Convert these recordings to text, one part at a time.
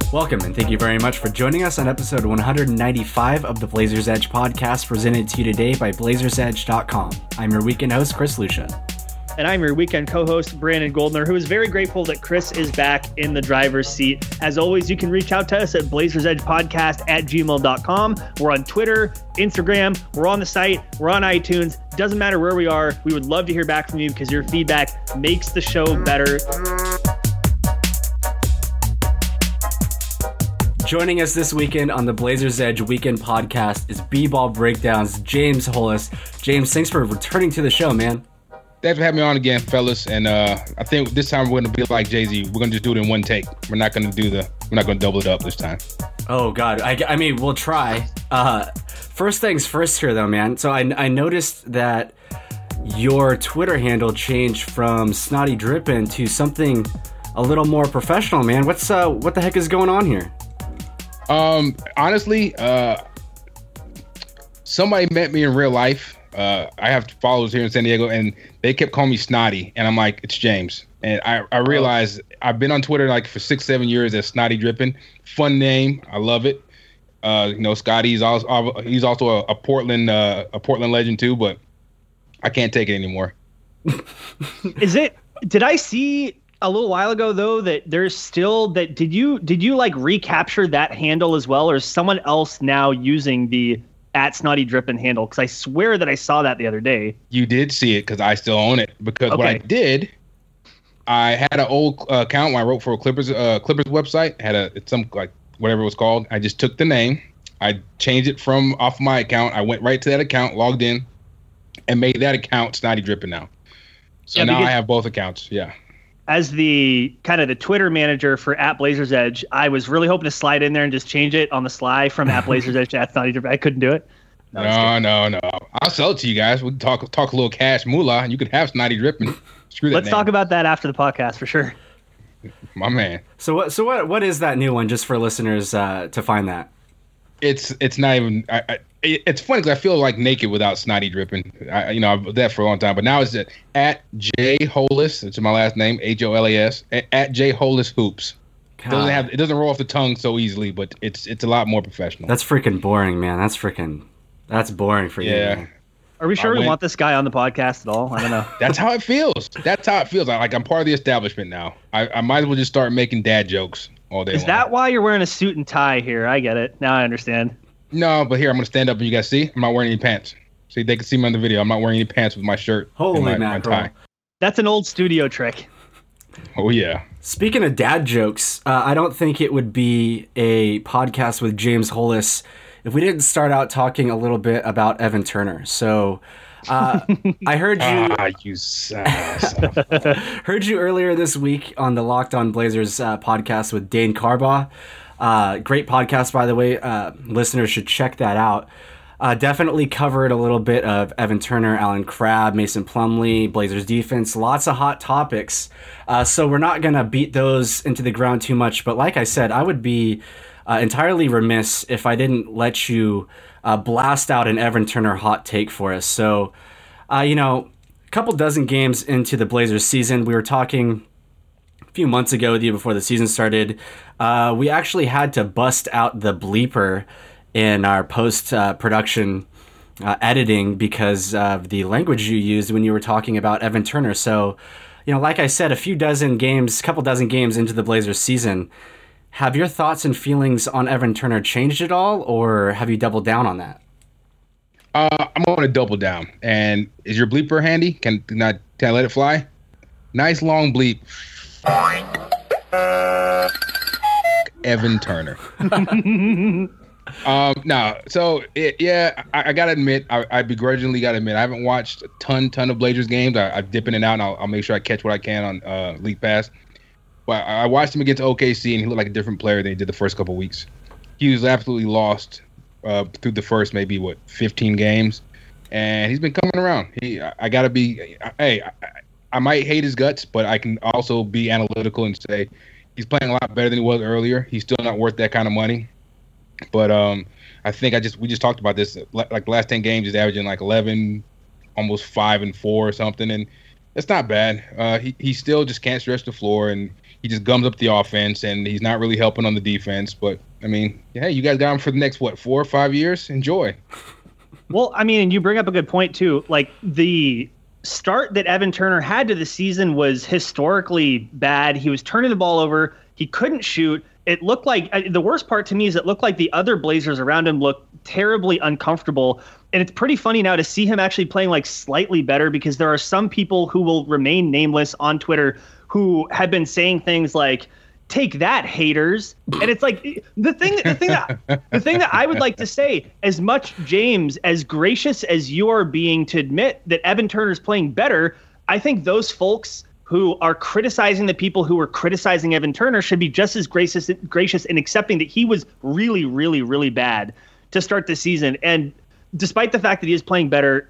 Welcome, and thank you very much for joining us on episode 195 of the Blazers Edge podcast, presented to you today by BlazersEdge.com. I'm your weekend host, Chris Lucia. And I'm your weekend co-host, Brandon Goldner, who is very grateful that Chris is back in the driver's seat. As always, you can reach out to us at blazersedgepodcast@gmail.com. We're on Twitter, Instagram, we're on the site, we're on iTunes. Doesn't matter where we are. We would love to hear back from you because your feedback makes the show better. Joining us this weekend on the Blazers Edge Weekend podcast is B-Ball Breakdown's James Hollis. James, thanks for returning to the show, man. Thanks for having me on again, fellas. And I think this time we're going to be like Jay-Z. We're going to just do it in one take. We're not going to double it up this time. Oh, God. I mean, we'll try. First things first here, though, man. So I noticed that your Twitter handle changed from Snotty Drippin' to something a little more professional, man. What the heck is going on here? Honestly, somebody met me in real life. I have followers here in San Diego, and they kept calling me Snotty, and I'm like, it's James. And I realized I've been on Twitter like for 6-7 years as Snotty Drippin'. Fun name, I love it. Scotty, he's also a Portland legend too, but I can't take it anymore. Did I see a little while ago though that there's still that? Did you like recapture that handle as well, or is someone else now using the @SnottyDrippin' handle? Because I swear that I saw that the other day. You did see it because I still own it. Because What I did, I had an old account when I wrote for a Clippers website. It's some like whatever it was called. I just took the name, I changed it from off my account. I went right to that account, logged in, and made that account Snotty Drippin' now. So now I have both accounts. Yeah. As the kind of the Twitter manager for @Blazers Edge, I was really hoping to slide in there and just change it on the sly from @Blazers Edge to @SnottyDrippin'. I couldn't do it. No. I'll sell it to you guys. We can talk a little cash moolah, and you can have Snotty Drippin'. Screw that. Let's talk about that after the podcast for sure. My man. So what is that new one? Just for listeners to find that. It's not even. It's funny because I feel like naked without Snotty Drippin'. I've been that for a long time, but now it's at @JHollis. It's my last name, HOLAS. @JHollis Hoops. It doesn't roll off the tongue so easily, but it's a lot more professional. That's freaking boring, man. That's boring for you. Yeah. Man. Are we sure we want this guy on the podcast at all? I don't know. That's how it feels. I'm part of the establishment now. I might as well just start making dad jokes all day long. Is that why you're wearing a suit and tie here? I get it. Now I understand. No, but here, I'm going to stand up and you guys see, I'm not wearing any pants. See, they can see me on the video. I'm not wearing any pants with my shirt and my tie. That's an old studio trick. Oh, yeah. Speaking of dad jokes, I don't think it would be a podcast with James Hollis if we didn't start out talking a little bit about Evan Turner. So I heard you... heard you earlier this week on the Locked On Blazers podcast with Dane Carbaugh. Great podcast, by the way. Listeners should check that out. Definitely covered a little bit of Evan Turner, Alan Crabb, Mason Plumlee, Blazers defense, lots of hot topics. So we're not going to beat those into the ground too much. But like I said, I would be entirely remiss if I didn't let you blast out an Evan Turner hot take for us. So, a couple dozen games into the Blazers season, we were talking a few months ago with you before the season started. We actually had to bust out the bleeper in our post-production editing because of the language you used when you were talking about Evan Turner. So, like I said, couple dozen games into the Blazers season, have your thoughts and feelings on Evan Turner changed at all, or have you doubled down on that? I'm going to double down. And is your bleeper handy? Can I let it fly? Nice long bleep. Evan Turner. I gotta admit, I begrudgingly gotta admit, I haven't watched a ton of Blazers games. I dip in and out, and I'll make sure I catch what I can on League Pass. But I watched him against OKC, and he looked like a different player than he did the first couple of weeks. He was absolutely lost through the first 15 games, and he's been coming around. I might hate his guts, but I can also be analytical and say he's playing a lot better than he was earlier. He's still not worth that kind of money. But I think we just talked about this. Like the last 10 games, he's averaging like 11, almost 5 and 4 or something, and it's not bad. He still just can't stretch the floor, and he just gums up the offense, and he's not really helping on the defense. But I mean, hey, you guys got him for the next 4 or 5 years. Enjoy. Well, I mean, and you bring up a good point too. Like the start that Evan Turner had to the season was historically bad. He was turning the ball over. He couldn't shoot. It looked like the worst part to me is it looked like the other Blazers around him looked terribly uncomfortable. And it's pretty funny now to see him actually playing like slightly better, because there are some people who will remain nameless on Twitter who have been saying things like, "Take that, haters." And it's like the thing that I would like to say, as much, James, as gracious as you are being to admit that Evan Turner's playing better, I think those folks who are criticizing the people who were criticizing Evan Turner should be just as gracious in accepting that he was really, really, really bad to start the season. And despite the fact that he is playing better,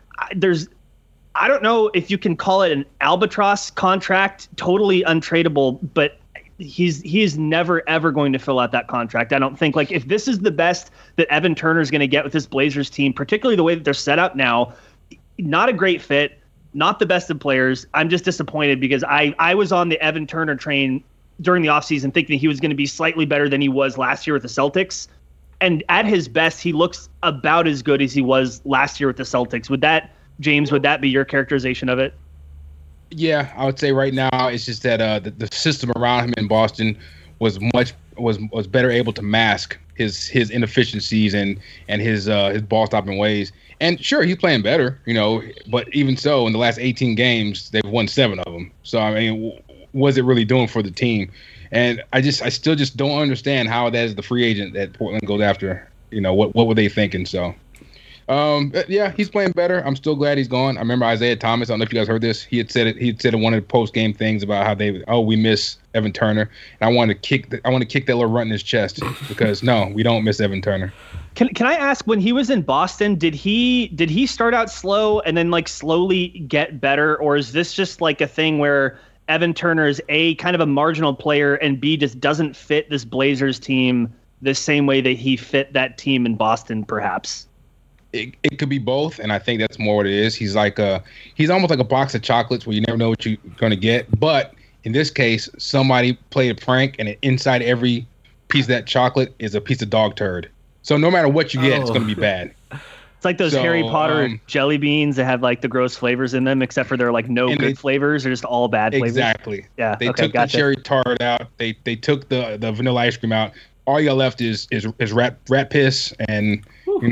I don't know if you can call it an albatross contract, totally untradeable, but he is never, ever going to fill out that contract. I don't think, like, if this is the best that Evan Turner is going to get with this Blazers team, particularly the way that they're set up now, not a great fit, not the best of players. I'm just disappointed because I was on the Evan Turner train during the offseason thinking he was going to be slightly better than he was last year with the Celtics. And at his best, he looks about as good as he was last year with the Celtics. James, would that be your characterization of it? Yeah, I would say right now it's just that the system around him in Boston was better able to mask his inefficiencies and his ball stopping ways. And sure, he's playing better, but even so, in the last 18 games, they've won 7 of them. So I mean, what's it really doing for the team? And I still just don't understand how that is the free agent that Portland goes after. What were they thinking? So. Yeah, he's playing better. I'm still glad he's gone. I remember Isaiah Thomas. I don't know if you guys heard this. He had said it. He had said in one of the post game things about how we miss Evan Turner. And I want to kick that little runt in his chest because no, we don't miss Evan Turner. Can I ask, when he was in Boston, did he start out slow and then like slowly get better, or is this just like a thing where Evan Turner is A, kind of a marginal player, and B, just doesn't fit this Blazers team the same way that he fit that team in Boston, perhaps? It could be both, and I think that's more what it is. He's almost like a box of chocolates where you never know what you're going to get. But in this case, somebody played a prank, and inside every piece of that chocolate is a piece of dog turd. So no matter what you get, it's going to be bad. It's like those Harry Potter jelly beans that have like the gross flavors in them, except for they're like no good flavors. They're just all bad flavors. Exactly. Yeah. They took the cherry tart out. They took the vanilla ice cream out. All you got left is rat piss and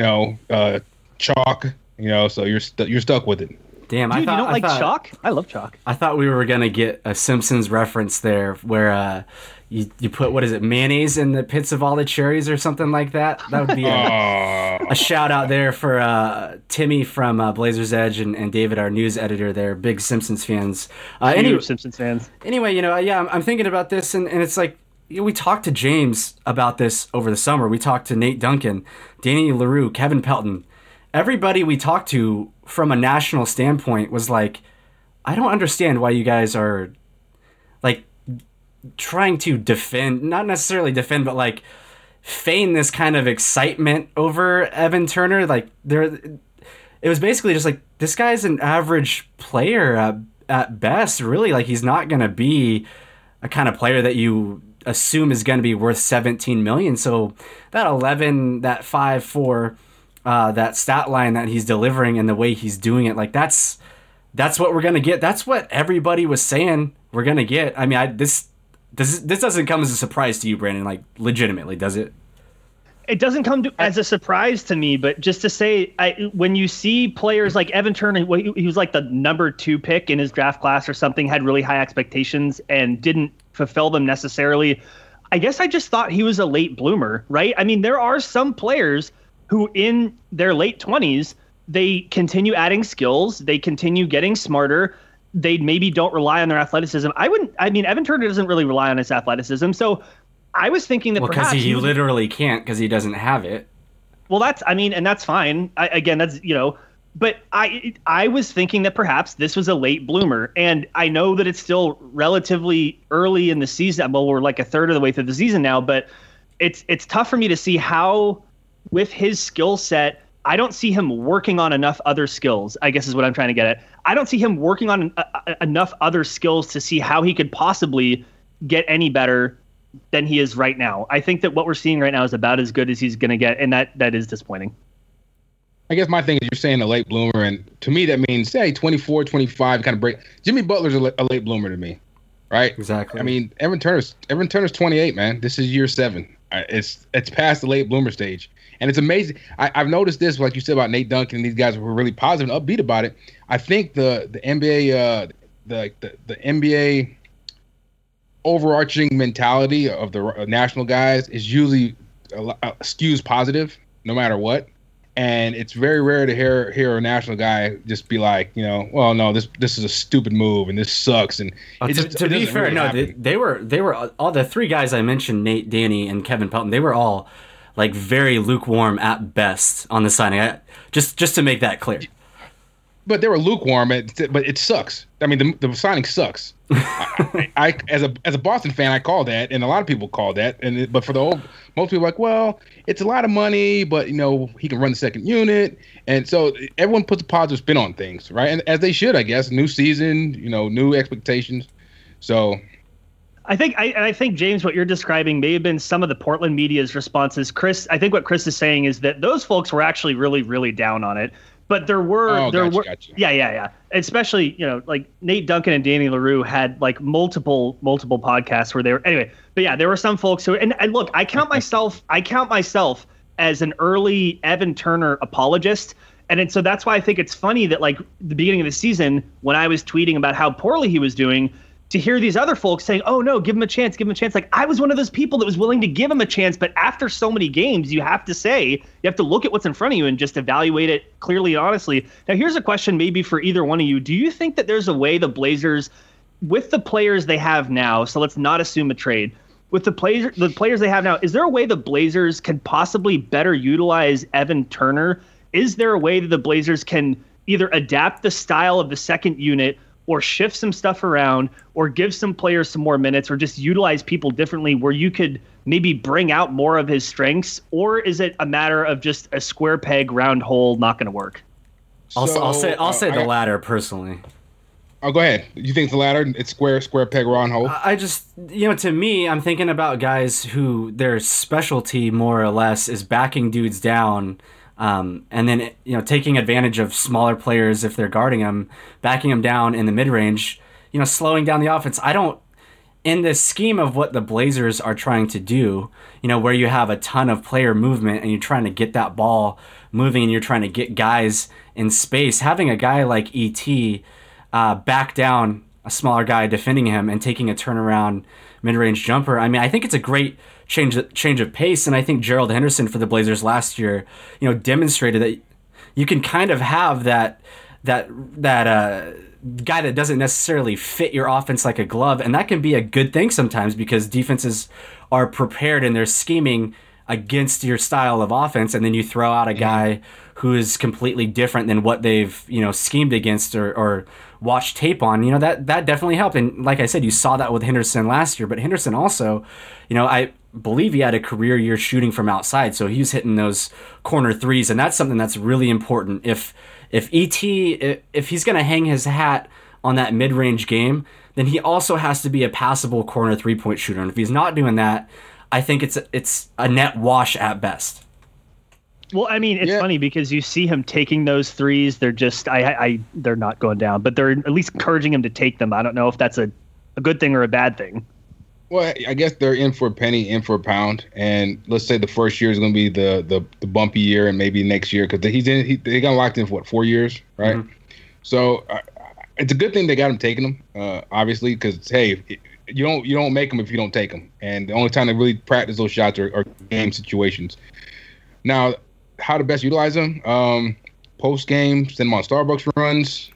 chalk. So you're stuck with it. Damn, dude, you don't like chalk? I love chalk. I thought we were gonna get a Simpsons reference there, where you put, what is it, mayonnaise in the pits of all the cherries or something like that. That would be a shout out there for Timmy from Blazers Edge and David, our news editor. They're big Simpsons fans. Simpsons fans. Anyway, I'm thinking about this, and it's like, we talked to James about this over the summer. We talked to Nate Duncan, Danny LaRue, Kevin Pelton. Everybody we talked to from a national standpoint was like, I don't understand why you guys are like trying to defend, not necessarily defend, but like feign this kind of excitement over Evan Turner. Like it was basically just like, this guy's an average player at best, really. Like, he's not going to be a kind of player that you assume is going to be worth 17 million. So that 11, that 5-4, that stat line that he's delivering and the way he's doing it, like that's what we're going to get. That's what everybody was saying we're going to get. I mean, this doesn't come as a surprise to you, Brandon, like legitimately, does it? It doesn't come as a surprise to me, but just to say, when you see players like Evan Turner, he was like the number 2 pick in his draft class or something, had really high expectations and didn't fulfill them necessarily. I guess I just thought he was a late bloomer, right? I mean, there are some players who in their late 20s, they continue adding skills, they continue getting smarter, they maybe don't rely on their athleticism. Evan Turner doesn't really rely on his athleticism, so I was thinking that perhaps because he literally can't, because he doesn't have it. Well, and that's fine. But I was thinking that perhaps this was a late bloomer, and I know that it's still relatively early in the season. Well, we're like a third of the way through the season now, but it's tough for me to see how, with his skill set, I don't see him working on enough other skills, I guess is what I'm trying to get at. I don't see him working on enough other skills to see how he could possibly get any better than he is right now. I think that what we're seeing right now is about as good as he's going to get, and that is disappointing. I guess my thing is you're saying a late bloomer, and to me that means, say, 24, 25, kind of break. Jimmy Butler's a late bloomer to me, right? Exactly. I mean, Evan Turner's 28, man. This is year 7. It's past the late bloomer stage. And it's amazing. I've noticed this, like you said about Nate Duncan and these guys were really positive and upbeat about it. I think the NBA the NBA overarching mentality of the national guys is usually skews positive no matter what. And it's very rare to hear a national guy just be like, well, no, this is a stupid move and this sucks. And to be fair, really they were all the 3 guys I mentioned, Nate, Danny, and Kevin Pelton. They were all like very lukewarm at best on the signing. Just to make that clear. But they were lukewarm, but it sucks. I mean, the signing sucks. I as a Boston fan, I call that, and a lot of people call that. But for most people are like, well, it's a lot of money, but he can run the second unit, and so everyone puts a positive spin on things, right? And as they should, I guess. New season, new expectations. So, I think James, what you're describing may have been some of the Portland media's responses. Chris, I think what Chris is saying is that those folks were actually really, really down on it. But there were, gotcha. Yeah. Especially, like Nate Duncan and Danny LaRue had like multiple podcasts where they were, anyway. But yeah, there were some folks who, and look, I count myself as an early Evan Turner apologist. And so that's why I think it's funny that like the beginning of the season, when I was tweeting about how poorly he was doing, to hear these other folks saying, oh no, give him a chance. Like I was one of those people that was willing to give him a chance. But after so many games, you have to look at what's in front of you and just evaluate it clearly and honestly. Now, here's a question maybe for either one of you. Do you think that there's a way the Blazers, with the players they have now, so let's not assume a trade, with the players they have now, is there a way the Blazers can possibly better utilize Evan Turner? Is there a way that the Blazers can either adapt the style of the second unit or shift some stuff around, or give some players some more minutes, or just utilize people differently where you could maybe bring out more of his strengths? Or is it a matter of just a square peg, round hole, not going to work? I'll say the latter personally. Oh, go ahead. You think the latter? It's square peg, round hole? I just, to me, I'm thinking about guys who their specialty more or less is backing dudes down. And then, taking advantage of smaller players if they're guarding them, backing them down in the mid-range, slowing down the offense. In the scheme of what the Blazers are trying to do, where you have a ton of player movement and you're trying to get that ball moving and you're trying to get guys in space, having a guy like E.T. Back down a smaller guy defending him and taking a turnaround mid-range jumper. I mean, I think it's a great change of pace, and I think Gerald Henderson for the Blazers last year, demonstrated that you can kind of have that guy that doesn't necessarily fit your offense like a glove, and that can be a good thing sometimes because defenses are prepared and they're scheming against your style of offense, and then you throw out a guy who is completely different than what they've schemed against or watched tape on. That definitely helped, and like I said, you saw that with Henderson last year. But Henderson also, I believe he had a career year shooting from outside, so he was hitting those corner threes, and that's something that's really important. If he's going to hang his hat on that mid-range game, then he also has to be a passable corner three-point shooter, and if he's not doing that, I think it's a net wash at best. Well, I mean, it's funny because you see him taking those threes. They're just, they're not going down, but they're at least encouraging him to take them. I don't know if that's a good thing or a bad thing. Well, I guess they're in for a penny, in for a pound. And let's say the first year is going to be the bumpy year, and maybe next year because they got locked in for 4 years, right? Mm-hmm. So it's a good thing they got him taking them, obviously, because hey, you don't make them if you don't take them, and the only time they really practice those shots are game situations. Now, how to best utilize them? Post game, send him on Starbucks runs.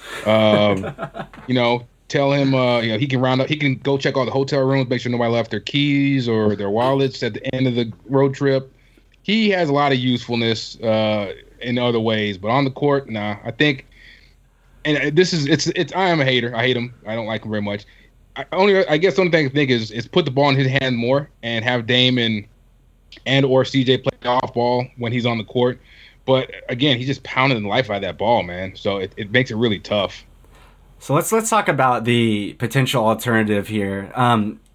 Tell him he can round up. He can go check all the hotel rooms, make sure nobody left their keys or their wallets at the end of the road trip. He has a lot of usefulness in other ways, but on the court, nah. I think, and this is it's. I am a hater. I hate him. I don't like him very much. I guess the only thing I can think is put the ball in his hand more and have Dame and or CJ play off ball when he's on the court. But again, he's just pounding the life out of that ball, man. So it makes it really tough. So let's talk about the potential alternative here.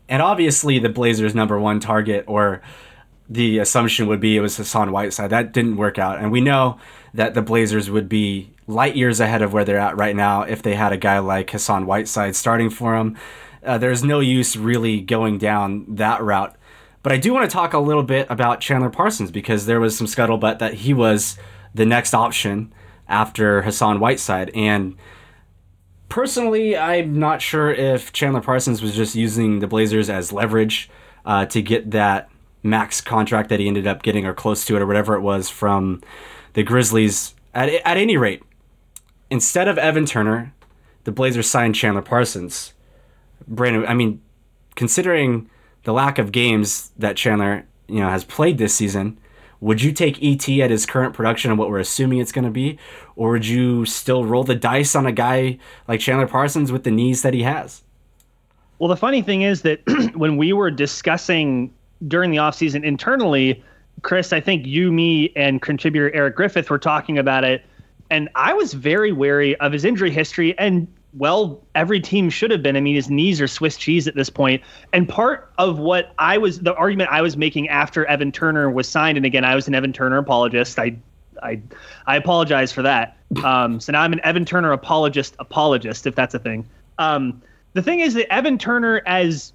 And obviously the Blazers' number one target, or the assumption would be, it was Hassan Whiteside. That didn't work out. And we know that the Blazers would be light years ahead of where they're at right now if they had a guy like Hassan Whiteside starting for them. There's no use really going down that route. But I do want to talk a little bit about Chandler Parsons, because there was some scuttlebutt that he was the next option after Hassan Whiteside. And personally, I'm not sure if Chandler Parsons was just using the Blazers as leverage to get that max contract that he ended up getting, or close to it, or whatever it was, from the Grizzlies. At any rate, instead of Evan Turner, the Blazers signed Chandler Parsons. Brandon, I mean, considering the lack of games that Chandler, has played this season, would you take ET at his current production and what we're assuming it's going to be, or would you still roll the dice on a guy like Chandler Parsons with the knees that he has? Well, the funny thing is that when we were discussing during the offseason internally, Chris, I think you, me, and contributor Eric Griffith were talking about it, and I was very wary of his injury history, and well, every team should have been. I mean, his knees are Swiss cheese at this point. And part of the argument I was making after Evan Turner was signed, and again, I was an Evan Turner apologist. I apologize for that. So now I'm an Evan Turner apologist, if that's a thing. The thing is that Evan Turner, as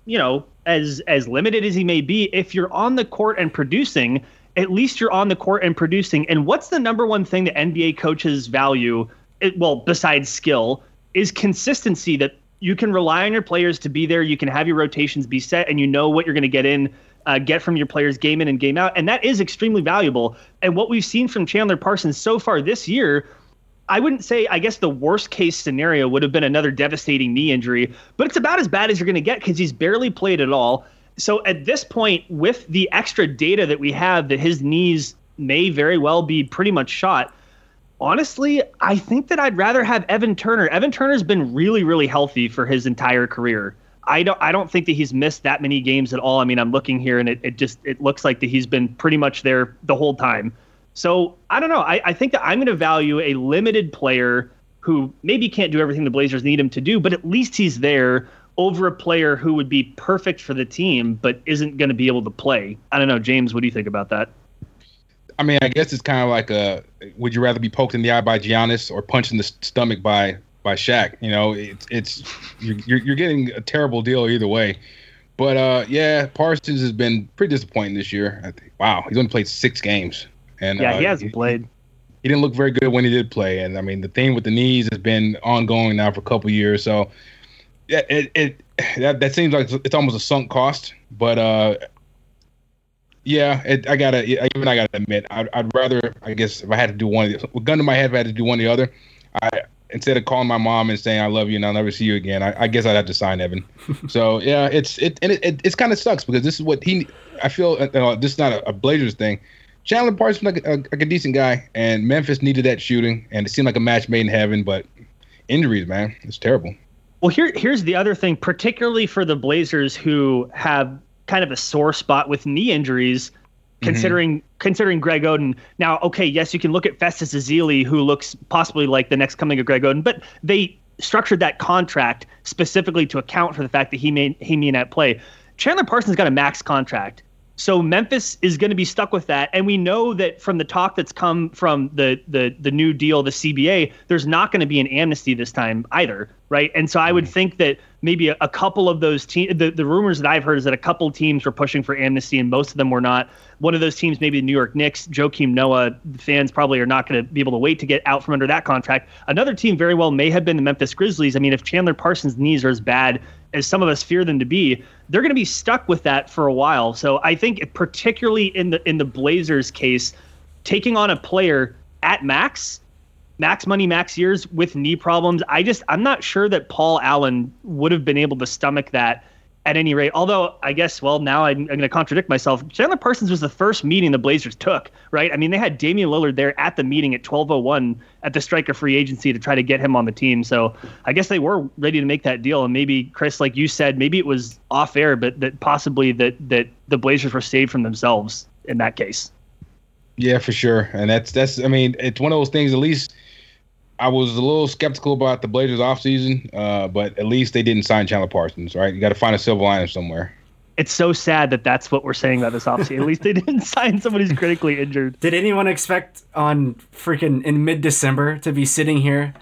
limited as he may be, if you're on the court and producing, at least you're on the court and producing. And what's the number one thing that NBA coaches value, besides skill, is consistency, that you can rely on your players to be there. You can have your rotations be set, and you know what you're going to get from your players game in and game out. And that is extremely valuable. And what we've seen from Chandler Parsons so far this year, I wouldn't say, I guess the worst case scenario would have been another devastating knee injury, but it's about as bad as you're going to get because he's barely played at all. So at this point, with the extra data that we have that his knees may very well be pretty much shot, honestly, I think that I'd rather have Evan Turner. Evan Turner's been really, really healthy for his entire career. I don't think that he's missed that many games at all. I mean, I'm looking here, and it looks like that he's been pretty much there the whole time. So I don't know. I think that I'm going to value a limited player who maybe can't do everything the Blazers need him to do, but at least he's there, over a player who would be perfect for the team but isn't going to be able to play. I don't know, James, what do you think about that? I mean, I guess it's kind of like would you rather be poked in the eye by Giannis or punched in the stomach by Shaq? You're getting a terrible deal either way. But Parsons has been pretty disappointing this year. I think, wow, he's only played 6 games, and he hasn't played. He didn't look very good when he did play, and I mean the thing with the knees has been ongoing now for a couple of years. So yeah, that seems like it's almost a sunk cost, but. I gotta admit, I'd rather, I guess, if I had to do one, with gun to my head, if I had to do one or the other, instead of calling my mom and saying I love you and I'll never see you again, I guess I'd have to sign Evan. So yeah, it's kind of sucks because this is what I feel. This is not a Blazers thing. Chandler Parsons like a decent guy, and Memphis needed that shooting, and it seemed like a match made in heaven. But injuries, man, it's terrible. Well, here's the other thing, particularly for the Blazers who have kind of a sore spot with knee injuries, considering Greg Oden. Now, okay, yes, you can look at Festus Ezeli, who looks possibly like the next coming of Greg Oden, but they structured that contract specifically to account for the fact that he may not play. Chandler Parsons got a max contract. So Memphis is going to be stuck with that. And we know that from the talk that's come from the new deal, the CBA, there's not going to be an amnesty this time either, right? And so I would think that maybe a couple of those teams, the rumors that I've heard is that a couple of teams were pushing for amnesty and most of them were not. One of those teams, maybe the New York Knicks, Joakim Noah, fans probably are not going to be able to wait to get out from under that contract. Another team very well may have been the Memphis Grizzlies. I mean, if Chandler Parsons' knees are as bad as some of us fear them to be, they're going to be stuck with that for a while. So I think particularly in the Blazers case, taking on a player at max money, max years with knee problems, I'm not sure that Paul Allen would have been able to stomach that at any rate. Although I guess, well, now I'm going to contradict myself. Chandler Parsons was the first meeting the Blazers took, right? I mean, they had Damian Lillard there at the meeting at 12:01 at the striker free agency to try to get him on the team. So I guess they were ready to make that deal. And maybe, Chris, like you said, maybe it was off air, but that possibly that the Blazers were saved from themselves in that case. Yeah, for sure. And that's I mean, it's one of those things, at least I was a little skeptical about the Blazers offseason, but at least they didn't sign Chandler Parsons, right? You got to find a silver lining somewhere. It's so sad that that's what we're saying about this offseason. At least they didn't sign someone who's critically injured. Did anyone expect on freaking in mid-December to be sitting here,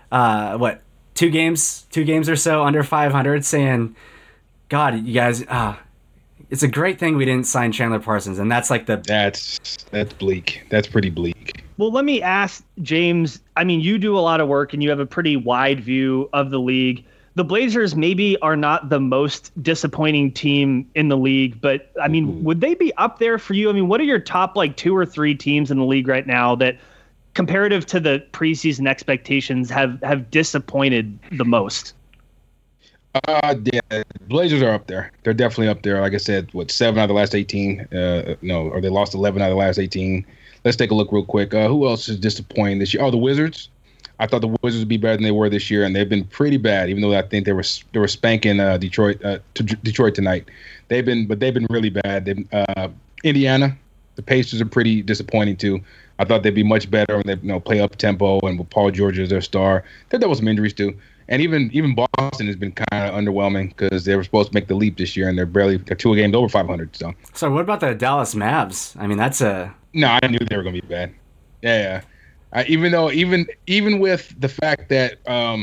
two games or so under 500 saying, God, you guys, it's a great thing we didn't sign Chandler Parsons. And that's like that's bleak. That's pretty bleak. Well, let me ask James, I mean, you do a lot of work and you have a pretty wide view of the league. The Blazers maybe are not the most disappointing team in the league, but I mean, would they be up there for you? I mean, what are your top like 2 or 3 teams in the league right now that comparative to the preseason expectations have disappointed the most? Yeah, Blazers are up there. They're definitely up there. Like I said, 7 out of the last 18? Or they lost 11 out of the last 18. Let's take a look real quick. Who else is disappointing this year? Oh, the Wizards. I thought the Wizards would be better than they were this year, and they've been pretty bad. Even though I think they were spanking Detroit tonight, they've been really bad. Indiana, the Pacers are pretty disappointing too. I thought they'd be much better when they play up tempo and with Paul George as their star. There was some injuries too, and even Boston has been kind of underwhelming because they were supposed to make the leap this year, and they're 2 games over 500. So what about the Dallas Mavs? I mean, no. I knew they were going to be bad. Yeah. Even with the fact that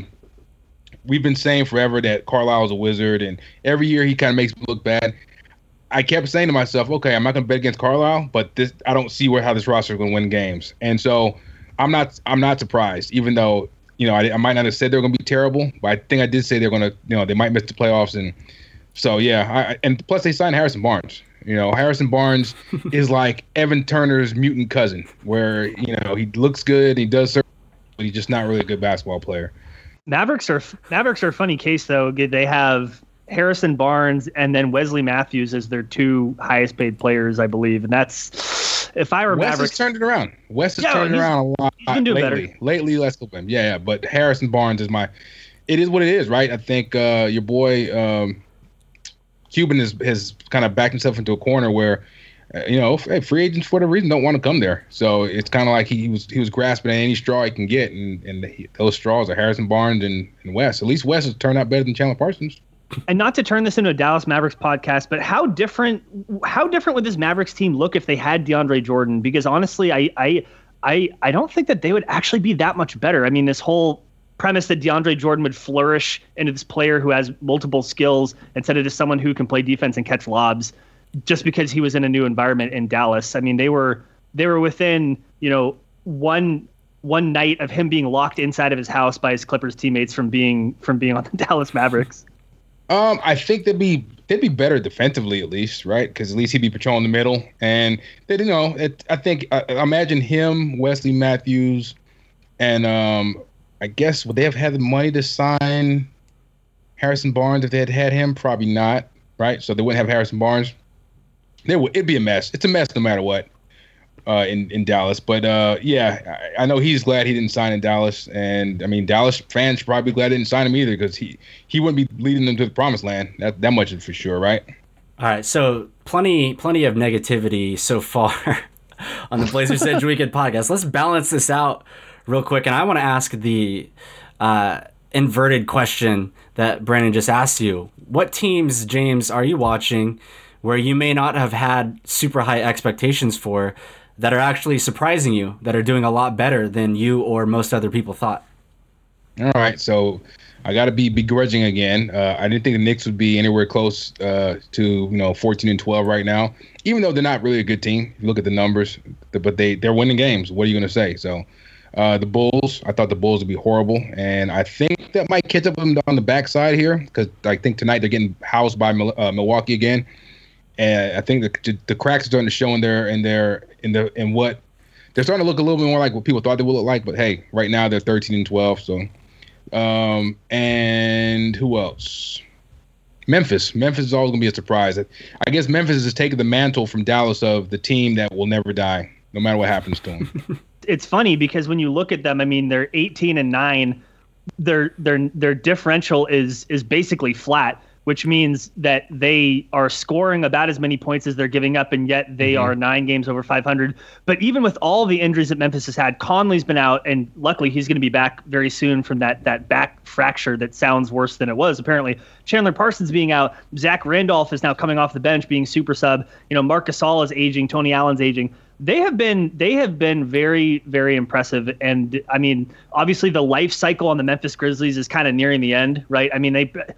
we've been saying forever that Carlisle's a wizard, and every year he kind of makes me look bad, I kept saying to myself, okay, I'm not going to bet against Carlisle, but I don't see how this roster is going to win games, and so I'm not surprised. Even though I might not have said they're going to be terrible, but I think I did say they're going to they might miss the playoffs, and so yeah. And plus they signed Harrison Barnes. Harrison Barnes is like Evan Turner's mutant cousin, where he looks good, he does certain, but he's just not really a good basketball player. Mavericks are a funny case though. They have Harrison Barnes and then Wesley Matthews as their 2 highest paid players, I believe, and that's if I were Wes Mavericks. Has turned it around. Wes has turned it around a lot. He's been doing lately. Better Lately, let's go him. Yeah, but Harrison Barnes is it is what it is, right? I think your boy. Cuban has kind of backed himself into a corner where, free agents for whatever reason don't want to come there. So it's kind of like he was grasping at any straw he can get, and those straws are Harrison Barnes and Wes. At least Wes has turned out better than Chandler Parsons. And not to turn this into a Dallas Mavericks podcast, but how different would this Mavericks team look if they had DeAndre Jordan? Because honestly, I don't think that they would actually be that much better. I mean, this whole premise that DeAndre Jordan would flourish into this player who has multiple skills instead of just someone who can play defense and catch lobs just because he was in a new environment in Dallas. I mean, they were within, one night of him being locked inside of his house by his Clippers teammates from being on the Dallas Mavericks. I think they'd be better defensively at least, right? Because at least he'd be patrolling the middle, and I imagine him, Wesley Matthews, and I guess would they have had the money to sign Harrison Barnes if they had him? Probably not, right? So they wouldn't have Harrison Barnes. It'd be a mess. It's a mess no matter what in Dallas. But yeah, I know he's glad he didn't sign in Dallas, and I mean Dallas fans should probably be glad they didn't sign him either because he wouldn't be leading them to the promised land. That much is for sure, right? All right, so plenty of negativity so far on the Blazers Edge Weekend podcast. Let's balance this out real quick, and I want to ask the inverted question that Brandon just asked you. What teams, James, are you watching where you may not have had super high expectations for that are actually surprising you, that are doing a lot better than you or most other people thought? All right, so I got to be begrudging again. I didn't think the Knicks would be anywhere close to 14-12 right now, even though they're not really a good team. If you look at the numbers, but they're winning games. What are you going to say? So the Bulls, I thought the Bulls would be horrible, and I think that might catch up with them on the backside here because I think tonight they're getting housed by Milwaukee again, and I think the cracks are starting to show in what they're starting to look a little bit more like what people thought they would look like. But hey, right now they're 13-12. So, and who else? Memphis is always going to be a surprise. I guess Memphis is taking the mantle from Dallas of the team that will never die, no matter what happens to them. It's funny because when you look at them, I mean, they're 18-9. Their differential is basically flat, which means that they are scoring about as many points as they're giving up, and yet they are 9 games over 500. But even with all the injuries that Memphis has had, Conley's been out, and luckily he's going to be back very soon from that back fracture that sounds worse than it was. Apparently, Chandler Parsons being out, Zach Randolph is now coming off the bench being super sub. Marc Gasol is aging, Tony Allen's aging. They have been very, very impressive. And I mean, obviously the life cycle on the Memphis Grizzlies is kind of nearing the end, right? I mean,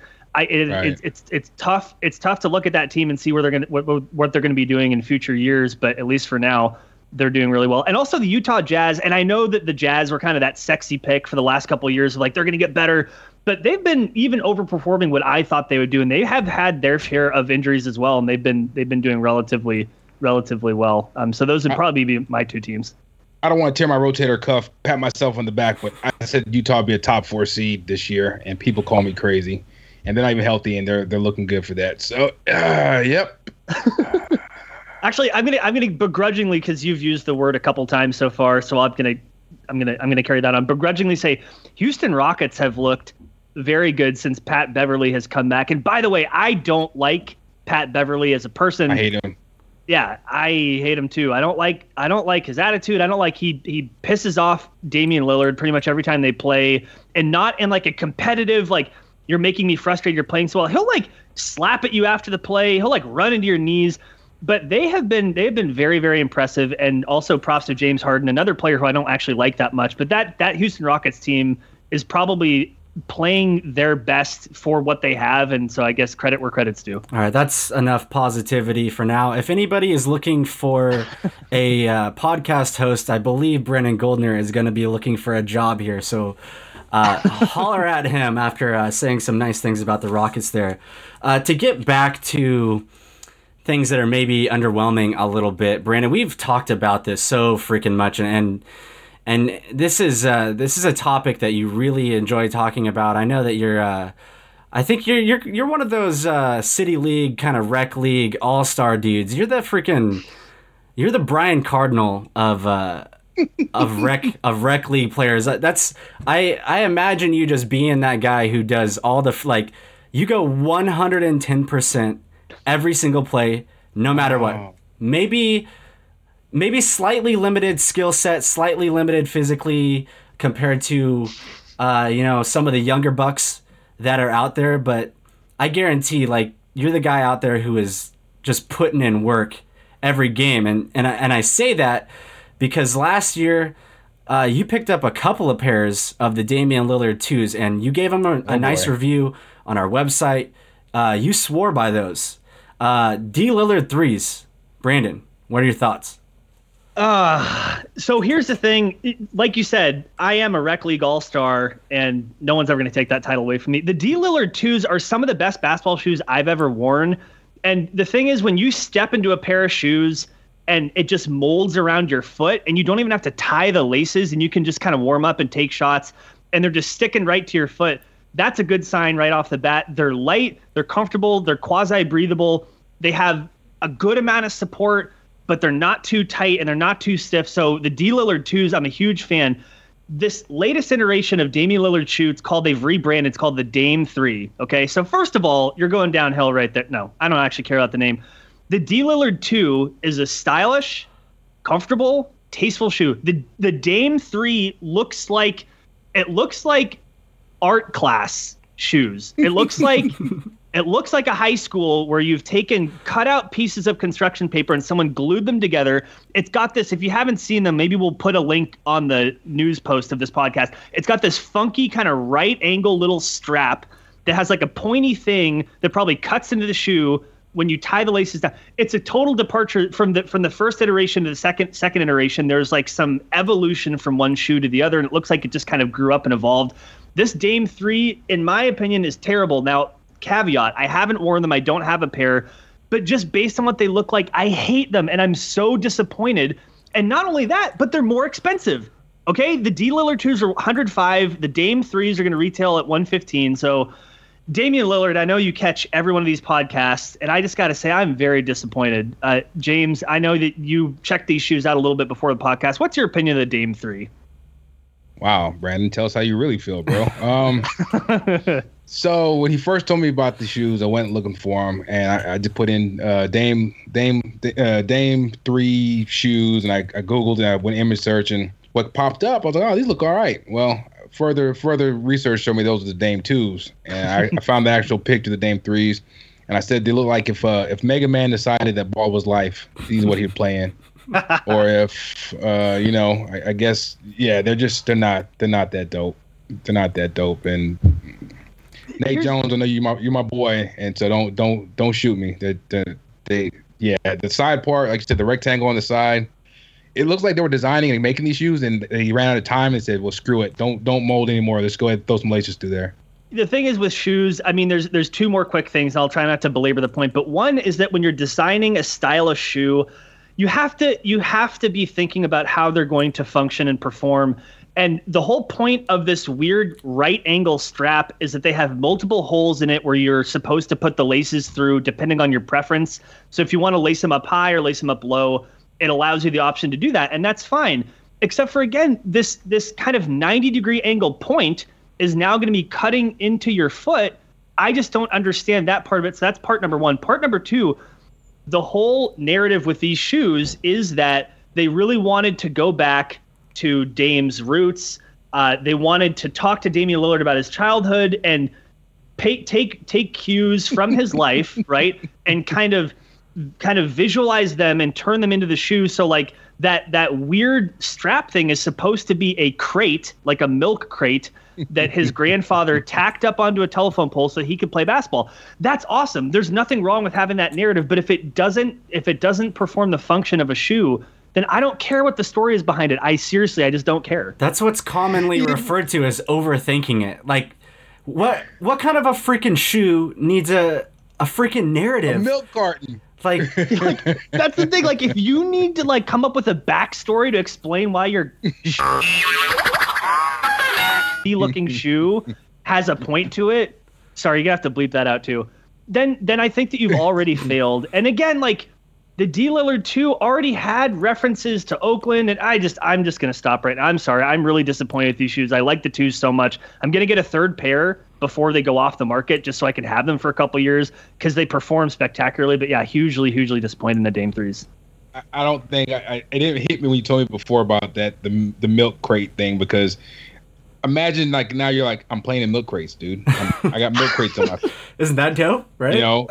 it's tough. It's tough to look at that team and see where they're going what they're going to be doing in future years. But at least for now, they're doing really well. And also the Utah Jazz. And I know that the Jazz were kind of that sexy pick for the last couple of years, like they're going to get better. But they've been even overperforming what I thought they would do, and they have had their share of injuries as well, and they've been doing relatively well. So those would probably be my 2 teams. I don't want to tear my rotator cuff, pat myself on the back, but I said Utah would be a top 4 seed this year, and people call me crazy. And they're not even healthy, and they're looking good for that. So, yep. Actually, I'm gonna begrudgingly, because you've used the word a couple times so far, so I'm gonna carry that on. Begrudgingly say Houston Rockets have looked very good since Pat Beverly has come back. And by the way, I don't like Pat Beverly as a person. I hate him. Yeah, I hate him too. I don't like his attitude. I don't like he pisses off Damian Lillard pretty much every time they play, and not in like a competitive like you're making me frustrated, you're playing so well. He'll like slap at you after the play. He'll like run into your knees. But they have been very, very impressive, and also props to James Harden, another player who I don't actually like that much. But that Houston Rockets team is probably playing their best for what they have, and so I guess credit where credit's due. All right, that's enough positivity for now. If anybody is looking for a podcast host, I believe Brennan Goldner is going to be looking for a job here, so holler at him after saying some nice things about the Rockets there. To get back to things that are maybe underwhelming a little bit, Brandon, we've talked about this so freaking much, and this is a topic that you really enjoy talking about. I know that I think you're one of those city league kind of rec league all-star dudes. You're the Brian Cardinal of rec league players. I imagine you just being that guy who does all the you go 110% every single play, no matter what. Maybe slightly limited skill set, slightly limited physically compared to, some of the younger bucks that are out there. But I guarantee, you're the guy out there who is just putting in work every game. And I say that because last year you picked up a couple of pairs of the Damian Lillard 2s, and you gave them a nice review on our website. You swore by those. D Lillard 3s. Brandon, what are your thoughts? So here's the thing. Like you said, I am a rec league all-star, and no one's ever going to take that title away from me. The D Lillard 2s are some of the best basketball shoes I've ever worn. And the thing is, when you step into a pair of shoes and it just molds around your foot, and you don't even have to tie the laces, and you can just kind of warm up and take shots, and they're just sticking right to your foot, that's a good sign right off the bat. They're light, they're comfortable, they're quasi-breathable, they have a good amount of support, but they're not too tight and they're not too stiff. So the D Lillard 2s, I'm a huge fan. This latest iteration of Damian Lillard shoe, they've rebranded. It's called the Dame 3. Okay, so first of all, you're going downhill right there. No, I don't actually care about the name. The D Lillard 2 is a stylish, comfortable, tasteful shoe. The Dame 3 looks like art class shoes. It looks like a high school where you've cut out pieces of construction paper and someone glued them together. It's got this, if you haven't seen them, maybe we'll put a link on the news post of this podcast. It's got this funky kind of right angle little strap that has like a pointy thing that probably cuts into the shoe when you tie the laces down. It's a total departure from the first iteration to the second iteration. There's like some evolution from one shoe to the other, and it looks like it just kind of grew up and evolved. This Dame 3, in my opinion, is terrible. Now, caveat, I haven't worn them. I don't have a pair. But just based on what they look like, I hate them, and I'm so disappointed. And not only that, but they're more expensive. Okay? The D Lillard 2s are $105. The Dame 3s are going to retail at $115. So, Damian Lillard, I know you catch every one of these podcasts, and I just got to say I'm very disappointed. James, I know that you checked these shoes out a little bit before the podcast. What's your opinion of the Dame 3? Wow, Brandon, tell us how you really feel, bro. So when he first told me about the shoes, I went looking for them, and I just put in Dame 3 shoes, and I Googled and I went image search, and what popped up, I was like, oh, these look all right. Well, further research showed me those are the Dame 2s, and I found the actual picture of the Dame 3s, and I said they look like if Mega Man decided that ball was life, these are what he'd play in. Or if I guess they're not that dope. They're not that dope, and Nate Jones, I know you're my boy, and so don't shoot me. The side part, like you said, the rectangle on the side, it looks like they were designing and making these shoes, and he ran out of time and said, "Well, screw it, don't mold anymore. Let's go ahead and throw some laces through there." The thing is with shoes, I mean, there's 2 more quick things. I'll try not to belabor the point, but one is that when you're designing a stylish shoe, you have to be thinking about how they're going to function and perform. And the whole point of this weird right angle strap is that they have multiple holes in it where you're supposed to put the laces through depending on your preference. So if you want to lace them up high or lace them up low, it allows you the option to do that. And that's fine. Except for, again, this kind of 90-degree angle point is now going to be cutting into your foot. I just don't understand that part of it. So that's part number 1. Part number 2, the whole narrative with these shoes is that they really wanted to go back to Dame's roots. They wanted to talk to Damian Lillard about his childhood and take cues from his life, right? And kind of visualize them and turn them into the shoe. So like that weird strap thing is supposed to be a crate, like a milk crate that his grandfather tacked up onto a telephone pole so he could play basketball. That's awesome. There's nothing wrong with having that narrative, but if it doesn't perform the function of a shoe, then I don't care what the story is behind it. I just don't care. That's what's commonly referred to as overthinking it. Like, what kind of a freaking shoe needs a freaking narrative? A milk carton. Like that's the thing. Like, if you need to like come up with a backstory to explain why your looking shoe has a point to it, sorry, you're gonna have to bleep that out too. Then I think that you've already failed. And again, like, the D. Lillard 2 already had references to Oakland, and I'm just going to stop right now. I'm sorry. I'm really disappointed with these shoes. I like the 2s so much. I'm going to get a 3rd pair before they go off the market just so I can have them for a couple years because they perform spectacularly. But yeah, hugely disappointed in the Dame 3s. I don't think it didn't hit me when you told me before about that, the milk crate thing, because imagine like now you're like, I'm playing in milk crates, dude. I got milk crates on my feet. Isn't that dope, right? You know,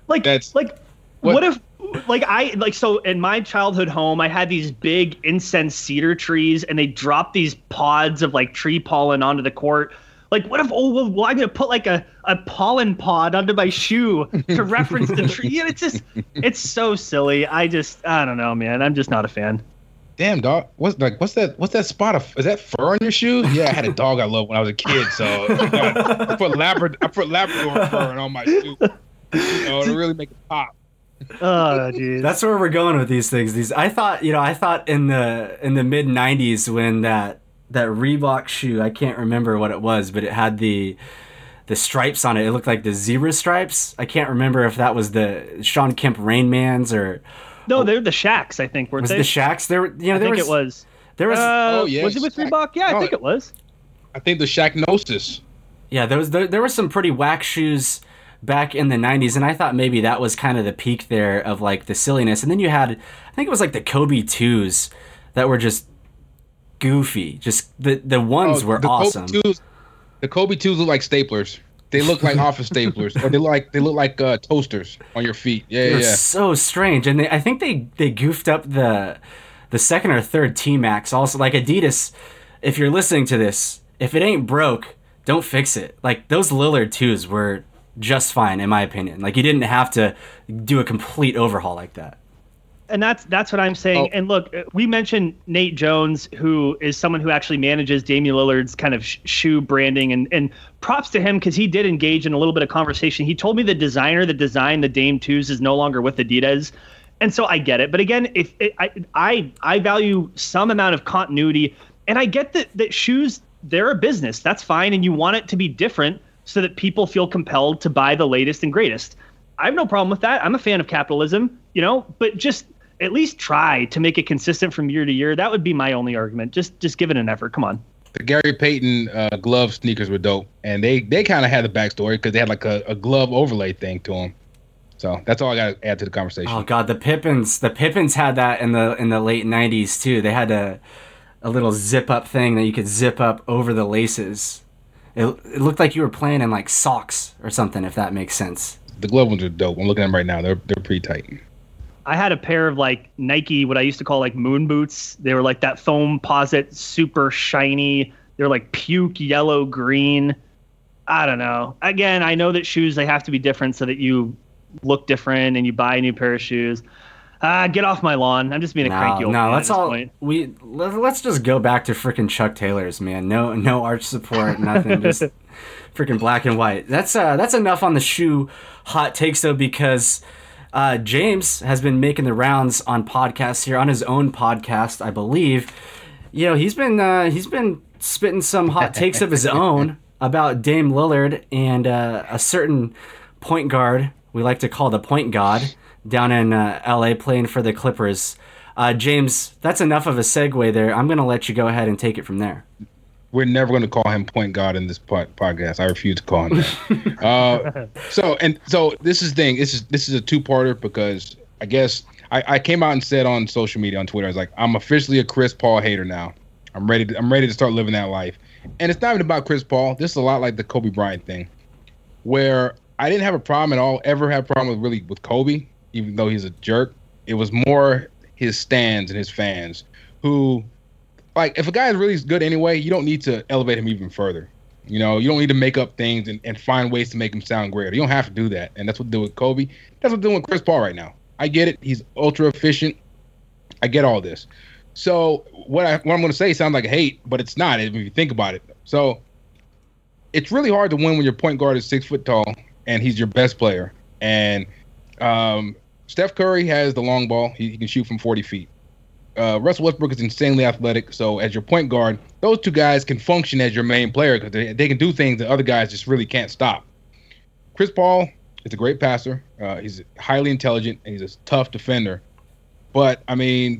So in my childhood home, I had these big incense cedar trees, and they dropped these pods of like tree pollen onto the court. Like, what if I'm going to put like a pollen pod onto my shoe to reference the tree? Yeah, it's so silly. I don't know, man. I'm just not a fan. Damn, dog. What's that spot of? Is that fur on your shoe? Yeah, I had a dog I loved when I was a kid, so I put Labrador fur on my shoe, to really make it pop. Oh, geez. That's where we're going with these things. I thought in the mid '90s when that Reebok shoe, I can't remember what it was, but it had the stripes on it. It looked like the zebra stripes. I can't remember if that was the Sean Kemp Rainmans or. No, they're the Shaqs, I think. Was it the Shaqs? I think it was. There was. Was it with Reebok? Yeah, I think it was. I think the Shaqnosis. Yeah, there were some pretty whack shoes back in the 90s, and I thought maybe that was kind of the peak there of like the silliness. And then you had, I think it was like the Kobe 2s that were just goofy. Just the ones were awesome. The Kobe 2s look like staplers. They look like office staplers, or they look like toasters on your feet. Yeah. So strange, and I think they goofed up the second or third T-Max also. Like Adidas, if you're listening to this, if it ain't broke, don't fix it. Like those Lillard 2s were just fine in my opinion. Like you didn't have to do a complete overhaul like that. And that's what I'm saying. And look, we mentioned Nate Jones, who is someone who actually manages Damian Lillard's kind of shoe branding, and props to him because he did engage in a little bit of conversation. He told me the designer that designed the Dame 2s is no longer with Adidas. And so I get it. But again, I value some amount of continuity, and I get that shoes, they're a business. That's fine. And you want it to be different so that people feel compelled to buy the latest and greatest. I have no problem with that. I'm a fan of capitalism, but just at least try to make it consistent from year to year. That would be my only argument. Just give it an effort. Come on. The Gary Payton glove sneakers were dope, and they kind of had the backstory because they had like a glove overlay thing to them. So that's all I got to add to the conversation. Oh God, the Pippins had that in the late '90s too. They had a little zip up thing that you could zip up over the laces. It looked like you were playing in like socks or something, if that makes sense. The glove ones are dope. I'm looking at them right now. They're pretty tight. I had a pair of like Nike, what I used to call like moon boots. They were like that foam posit, super shiny. They're like puke yellow green. I don't know. Again, I know that shoes, they have to be different so that you look different and you buy a new pair of shoes. Get off my lawn. I'm just being a cranky old man let's at this all point. let's just go back to freaking Chuck Taylors, man. No arch support, nothing. Just freaking black and white. That's enough on the shoe hot takes though, because James has been making the rounds on podcasts here, on his own podcast, I believe. You know, he's been spitting some hot takes of his own about Dame Lillard and a certain point guard we like to call the point god down in LA playing for the Clippers. James, that's enough of a segue there. I'm going to let you go ahead and take it from there. We're never going to call him point guard in this podcast. I refuse to call him that. So this is the thing. This is a two-parter because I guess I came out and said on social media, on Twitter, I was like, I'm officially a Chris Paul hater now. I'm ready to start living that life. And it's not even about Chris Paul. This is a lot like the Kobe Bryant thing, where I didn't have a problem at all, ever have a problem with Kobe, even though he's a jerk. It was more his stans and his fans who, like, if a guy is really good anyway, you don't need to elevate him even further. You know, you don't need to make up things and find ways to make him sound greater. You don't have to do that. And that's what they're doing with Kobe. That's what they're doing with Chris Paul right now. I get it. He's ultra efficient. I get all this. So what I'm going to say sounds like a hate, but it's not if you think about it. So it's really hard to win when your point guard is 6 foot tall and he's your best player. And Steph Curry has the long ball. He can shoot from 40 feet. Russell Westbrook is insanely athletic. So as your point guard, those two guys can function as your main player because they can do things that other guys just really can't stop. Chris Paul is a great passer. He's highly intelligent, and he's a tough defender. But, I mean,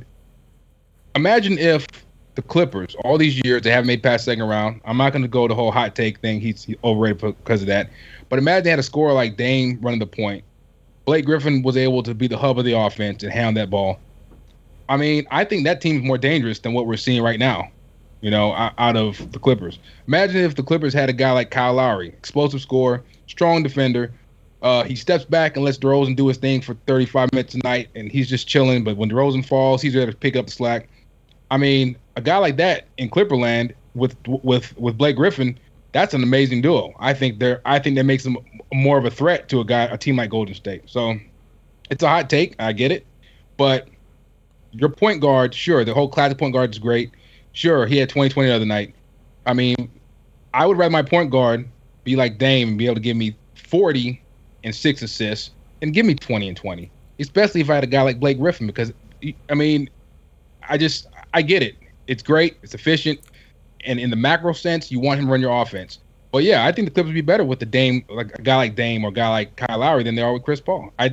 imagine if the Clippers, all these years, they haven't made past second round. I'm not going to go the whole hot take thing. He's overrated because of that. But imagine they had a scorer like Dame running the point. Blake Griffin was able to be the hub of the offense and hound that ball. I mean, I think that team's more dangerous than what we're seeing right now, you know, out of the Clippers. Imagine if the Clippers had a guy like Kyle Lowry, explosive scorer, strong defender. He steps back and lets DeRozan do his thing for 35 minutes a night, and he's just chilling. But when DeRozan falls, he's there to pick up the slack. I mean, a guy like that in Clipperland with Blake Griffin, that's an amazing duo. I think that makes them more of a threat to a team like Golden State. So it's a hot take. I get it. But your point guard, sure, the whole classic point guard is great. Sure, he had 20-20 the other night. I mean, I would rather my point guard be like Dame and be able to give me 40 and 6 assists and give me 20 and 20, especially if I had a guy like Blake Griffin because, I mean, I get it. It's great. It's efficient. And in the macro sense, you want him to run your offense. But, yeah, I think the Clippers would be better with the Dame, like a guy like Dame or a guy like Kyle Lowry than they are with Chris Paul. I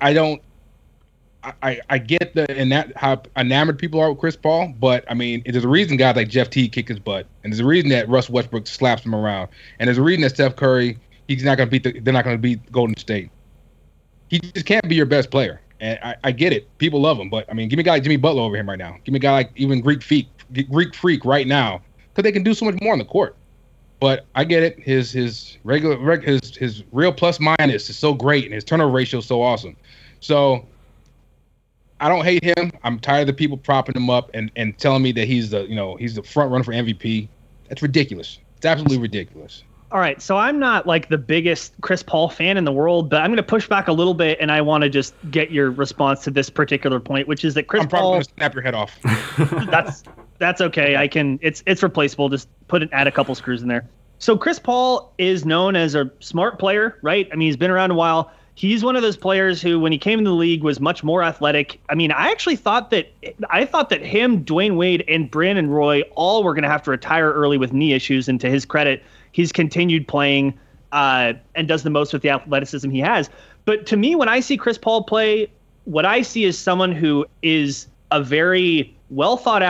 get how enamored people are with Chris Paul, but I mean, there's a reason guys like Jeff Teague kick his butt, and there's a reason that Russ Westbrook slaps him around, and there's a reason that Steph Curry, they're not going to beat Golden State. He just can't be your best player, and I get it. People love him, but I mean, give me a guy like Jimmy Butler over him right now. Give me a guy like even Greek Freak right now, because they can do so much more on the court. But I get it. His real plus minus is so great, and his turnover ratio is so awesome. So I don't hate him. I'm tired of the people propping him up and telling me that he's the front runner for MVP. That's ridiculous. It's absolutely ridiculous. All right, so I'm not like the biggest Chris Paul fan in the world, but I'm going to push back a little bit, and I want to just get your response to this particular point, which is that Chris Paul. I'm probably going to snap your head off. That's okay. I can. It's replaceable. Just add a couple screws in there. So Chris Paul is known as a smart player, right? I mean, he's been around a while. He's one of those players who, when he came into the league, was much more athletic. I mean, I actually thought that him, Dwayne Wade, and Brandon Roy all were going to have to retire early with knee issues. And to his credit, he's continued playing and does the most with the athleticism he has. But to me, when I see Chris Paul play, what I see is someone who is a very well thought out,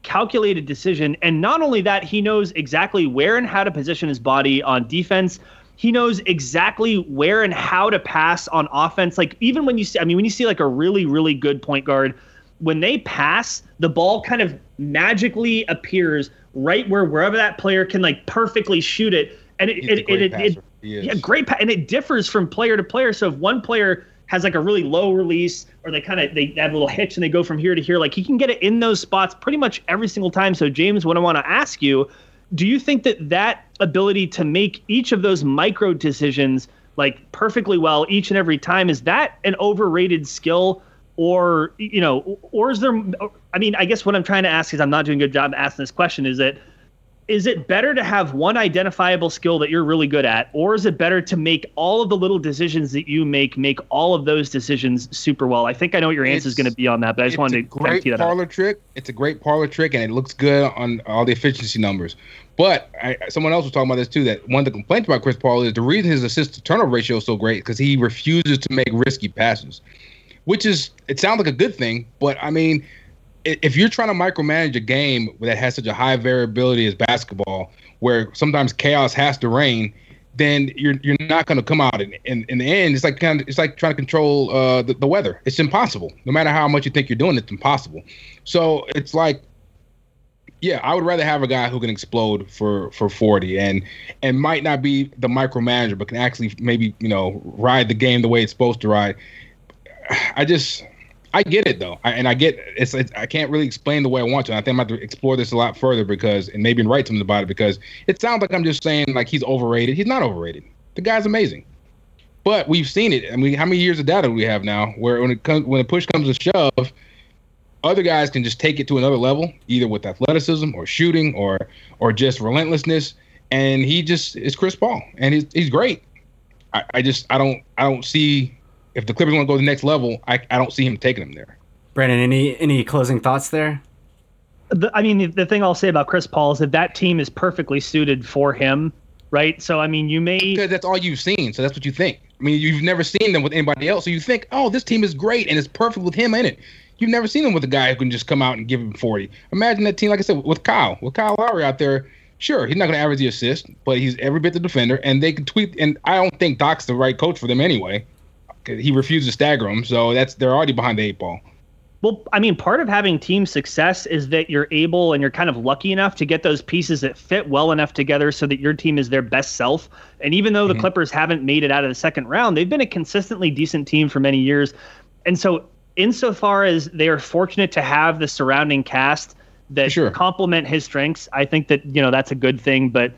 calculated decision. And not only that, he knows exactly where and how to position his body on defense. He knows exactly where and how to pass on offense. Like even when you see like a really, really good point guard, when they pass, the ball kind of magically appears right wherever that player can like perfectly shoot it. And great. And it differs from player to player. So if one player has like a really low release, or they have a little hitch and they go from here to here, like he can get it in those spots pretty much every single time. So James, what I want to ask you, do you think that ability to make each of those micro decisions like perfectly well each and every time, is that an overrated skill? Or is there, I mean, I guess what I'm trying to ask is, I'm not doing a good job asking this question, is it better to have one identifiable skill that you're really good at, or is it better to make all of the little decisions that you make all of those decisions super well? I think I know what your answer is going to be on that, but I just wanted to tee that up. It's a great parlor trick, and it looks good on all the efficiency numbers. But someone else was talking about this too, that one of the complaints about Chris Paul is the reason his assist-to-turnover ratio is so great because he refuses to make risky passes, which is, it sounds like a good thing, but I mean, if you're trying to micromanage a game that has such a high variability as basketball, where sometimes chaos has to reign, then you're not going to come out. In the end, it's like trying to control the weather. It's impossible. No matter how much you think you're doing, it's impossible. So it's like, yeah, I would rather have a guy who can explode for 40 and might not be the micromanager, but can actually maybe ride the game the way it's supposed to ride. I get it though, I get it's I can't really explain the way I want to. I think I'm going to have to explore this a lot further and maybe write something about it, because it sounds like I'm just saying like he's overrated. He's not overrated. The guy's amazing, but we've seen it. I mean, how many years of data do we have now? Where when a push comes to shove, other guys can just take it to another level, either with athleticism or shooting or just relentlessness. And he just is Chris Paul, and he's great. I don't see. If the Clippers want to go to the next level, I don't see him taking them there. Brandon, any closing thoughts there? The thing I'll say about Chris Paul is that team is perfectly suited for him, right? So, I mean, because that's all you've seen, so that's what you think. I mean, you've never seen them with anybody else, so you think, oh, this team is great, and it's perfect with him in it. You've never seen them with a guy who can just come out and give him 40. Imagine that team, like I said, with Kyle Lowry out there. Sure, he's not going to average the assist, but he's every bit the defender, and they can tweak. And I don't think Doc's the right coach for them anyway. He refused to stagger them, so they're already behind the 8 ball. Well, I mean, part of having team success is that you're able and you're kind of lucky enough to get those pieces that fit well enough together so that your team is their best self. And even though the Clippers haven't made it out of the second round, they've been a consistently decent team for many years. And so insofar as they are fortunate to have the surrounding cast that complement his strengths, I think that, that's a good thing. But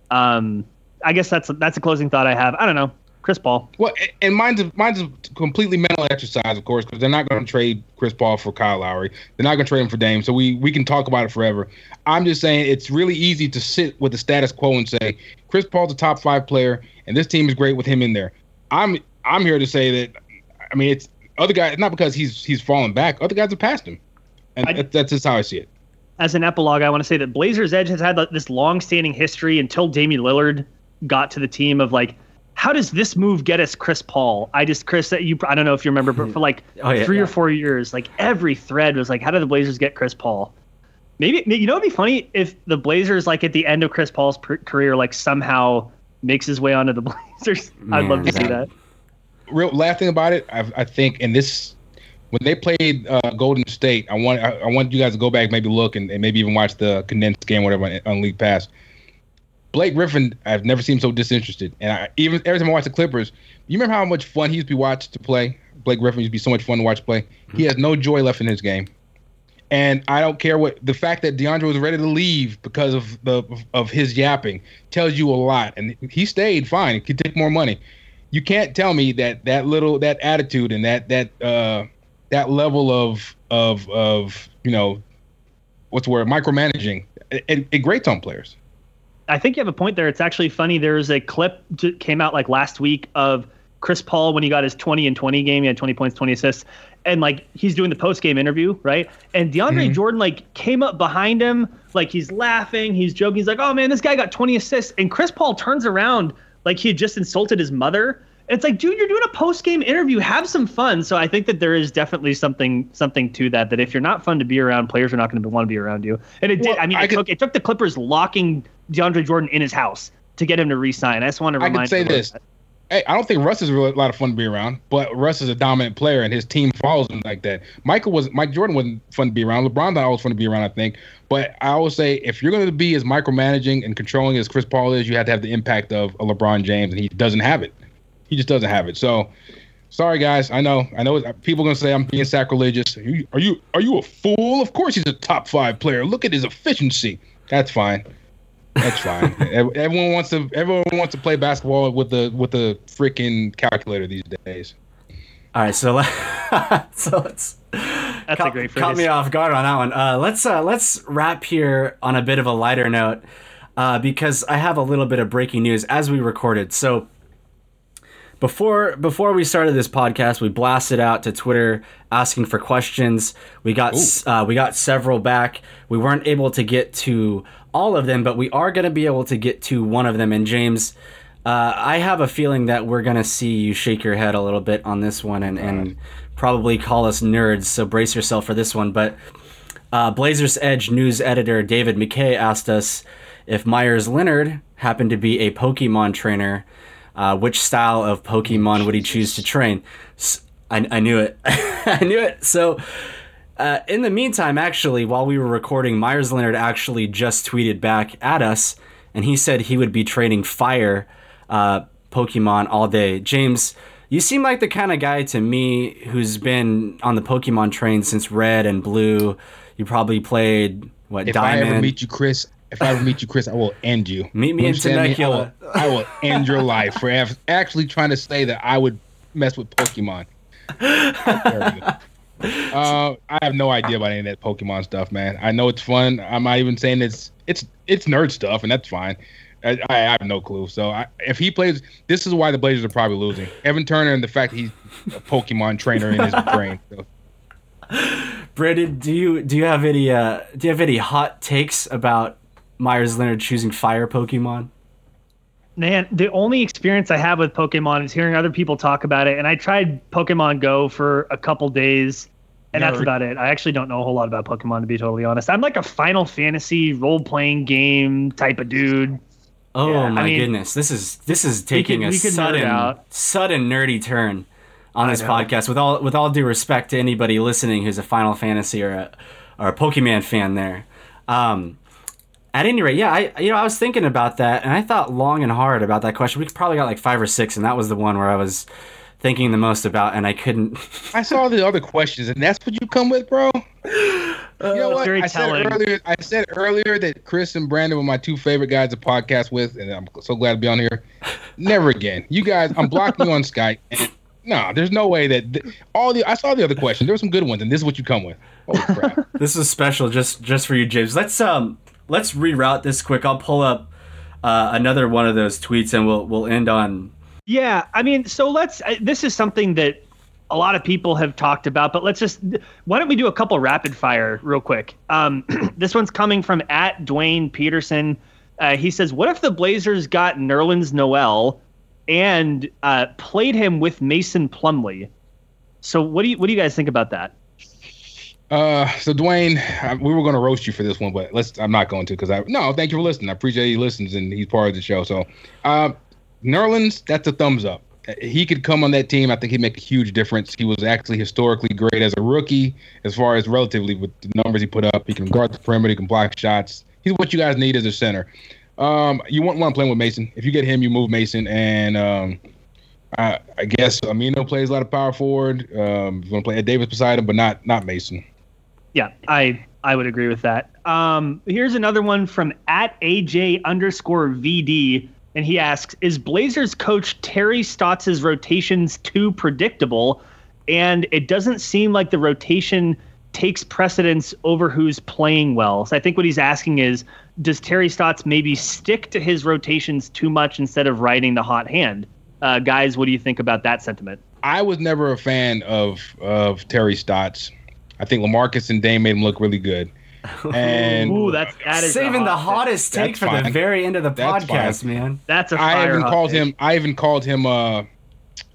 I guess that's a closing thought I have. I don't know. Chris Paul. Well, and mine's a completely mental exercise, of course, because they're not going to trade Chris Paul for Kyle Lowry. They're not going to trade him for Dame, so we can talk about it forever. I'm just saying it's really easy to sit with the status quo and say Chris Paul's a top 5 player, and this team is great with him in there. I'm here to say that, I mean, it's other guys, not because he's fallen back. Other guys have passed him, and that's just how I see it. As an epilogue, I want to say that Blazers Edge has had this long-standing history until Damian Lillard got to the team of like, how does this move get us Chris Paul? Chris, I don't know if you remember, but for like 3 or 4 years, like every thread was like, how did the Blazers get Chris Paul? Maybe, it'd be funny if the Blazers, like at the end of Chris Paul's career, like somehow makes his way onto the Blazers. I'd love to see that. Real last thing about it, I think, and this, when they played Golden State, I want you guys to go back, maybe look, and maybe even watch the condensed game, whatever, on League Pass. Blake Griffin, I've never seen him so disinterested. And even every time I watch the Clippers, you remember how much fun he used to be watched to play? Blake Griffin used to be so much fun to watch play. He has no joy left in his game. And I don't care the fact that DeAndre was ready to leave because of his yapping tells you a lot. And he stayed fine. He could take more money. You can't tell me that attitude and that level of what's the word, micromanaging, it grates on players. I think you have a point there. It's actually funny. There's a clip that came out like last week of Chris Paul when he got his 20 and 20 game. He had 20 points, 20 assists. And like he's doing the post-game interview, right? And DeAndre Jordan like came up behind him, like he's laughing, he's joking. He's like, oh man, this guy got 20 assists. And Chris Paul turns around like he had just insulted his mother. It's like, dude, you're doing a post-game interview. Have some fun. So I think that there is definitely something to that. That if you're not fun to be around, players are not going to want to be around you. And it did. I mean, it took the Clippers locking DeAndre Jordan in his house to get him to re-sign. I just want to remind. I can say this. Hey, I don't think Russ is really a lot of fun to be around, but Russ is a dominant player, and his team follows him like that. Mike Jordan wasn't fun to be around. LeBron not always fun to be around, I think. But I always say, if you're going to be as micromanaging and controlling as Chris Paul is, you have to have the impact of a LeBron James, and he doesn't have it. He just doesn't have it. So, sorry guys. I know. People are going to say I'm being sacrilegious. Are you a fool? Of course he's a top 5 player. Look at his efficiency. That's fine. That's fine. Everyone wants to play basketball with the freaking calculator these days. All right, so let's. That's a great phrase. Caught me off guard on that one. Let's wrap here on a bit of a lighter note, because I have a little bit of breaking news as we recorded. So before we started this podcast, we blasted out to Twitter asking for questions. We got several back. We weren't able to get to all of them, but we are going to be able to get to one of them. And James, I have a feeling that we're going to see you shake your head a little bit on this one and probably call us nerds. So brace yourself for this one. But Blazers Edge news editor David McKay asked us if Myers Leonard happened to be a Pokemon trainer, which style of Pokemon would he choose to train? I knew it. I knew it. So in the meantime, actually, while we were recording, Myers Leonard actually just tweeted back at us, and he said he would be training fire Pokemon all day. James, you seem like the kind of guy to me who's been on the Pokemon train since Red and Blue. You probably played, Diamond? If I ever meet you, Chris, I will end you. Meet me in Temecula. I will end your life for actually trying to say that I would mess with Pokemon. I have no idea about any of that Pokemon stuff, man. I know it's fun. I'm not even saying it's nerd stuff, and that's fine. I have no clue. So if he plays, this is why the Blazers are probably losing. Evan Turner and the fact that he's a Pokemon trainer in his brain. So. Brandon, do you have any hot takes about Myers Leonard choosing fire Pokemon? Man, the only experience I have with Pokemon is hearing other people talk about it, and I tried Pokemon Go for a couple days, and that's about it. I actually don't know a whole lot about Pokemon, to be totally honest. I'm like a Final Fantasy role-playing game type of dude. Oh yeah, my goodness, this is taking a sudden nerdy turn on this podcast. With all due respect to anybody listening who's a Final Fantasy or a Pokemon fan, there. At any rate, yeah, I was thinking about that, and I thought long and hard about that question. We probably got like 5 or 6, and that was the one where I was thinking the most about, and I couldn't. I saw the other questions, and that's what you come with, bro. You know what? I said earlier that Chris and Brandon were my 2 favorite guys to podcast with, and I'm so glad to be on here. Never again. You guys, I'm blocking you on Skype. And no, there's no way that I saw the other questions. There were some good ones, and this is what you come with. Holy crap! This is special, just for you, James. Let's reroute this quick. I'll pull up another one of those tweets, and we'll end on. Yeah, I mean, so this is something that a lot of people have talked about, but why don't we do a couple rapid fire real quick? This one's coming from @Dwayne Peterson. He says, what if the Blazers got Nerlens Noel and played him with Mason Plumlee? So what do you guys think about that? So Dwayne, we were going to roast you for this one, but I'm not going to thank you for listening. I appreciate he listens and he's part of the show. So, Nerlens, that's a thumbs up. He could come on that team. I think he'd make a huge difference. He was actually historically great as a rookie, as far as relatively with the numbers he put up. He can guard the perimeter, he can block shots. He's what you guys need as a center. You want to play with Mason. If you get him, you move Mason, and I guess Amino plays a lot of power forward. You're going to play Ed Davis beside him, but not Mason. Yeah, I would agree with that. Here's another one from @AJ_VD, and he asks, is Blazers coach Terry Stotts' rotations too predictable? And it doesn't seem like the rotation takes precedence over who's playing well. So I think what he's asking is, does Terry Stotts maybe stick to his rotations too much instead of riding the hot hand? Guys, what do you think about that sentiment? I was never a fan of Terry Stotts. I think LaMarcus and Dame made him look really good. And ooh, that is saving the hottest take for the very end of the podcast, man. That's a fire. I even called him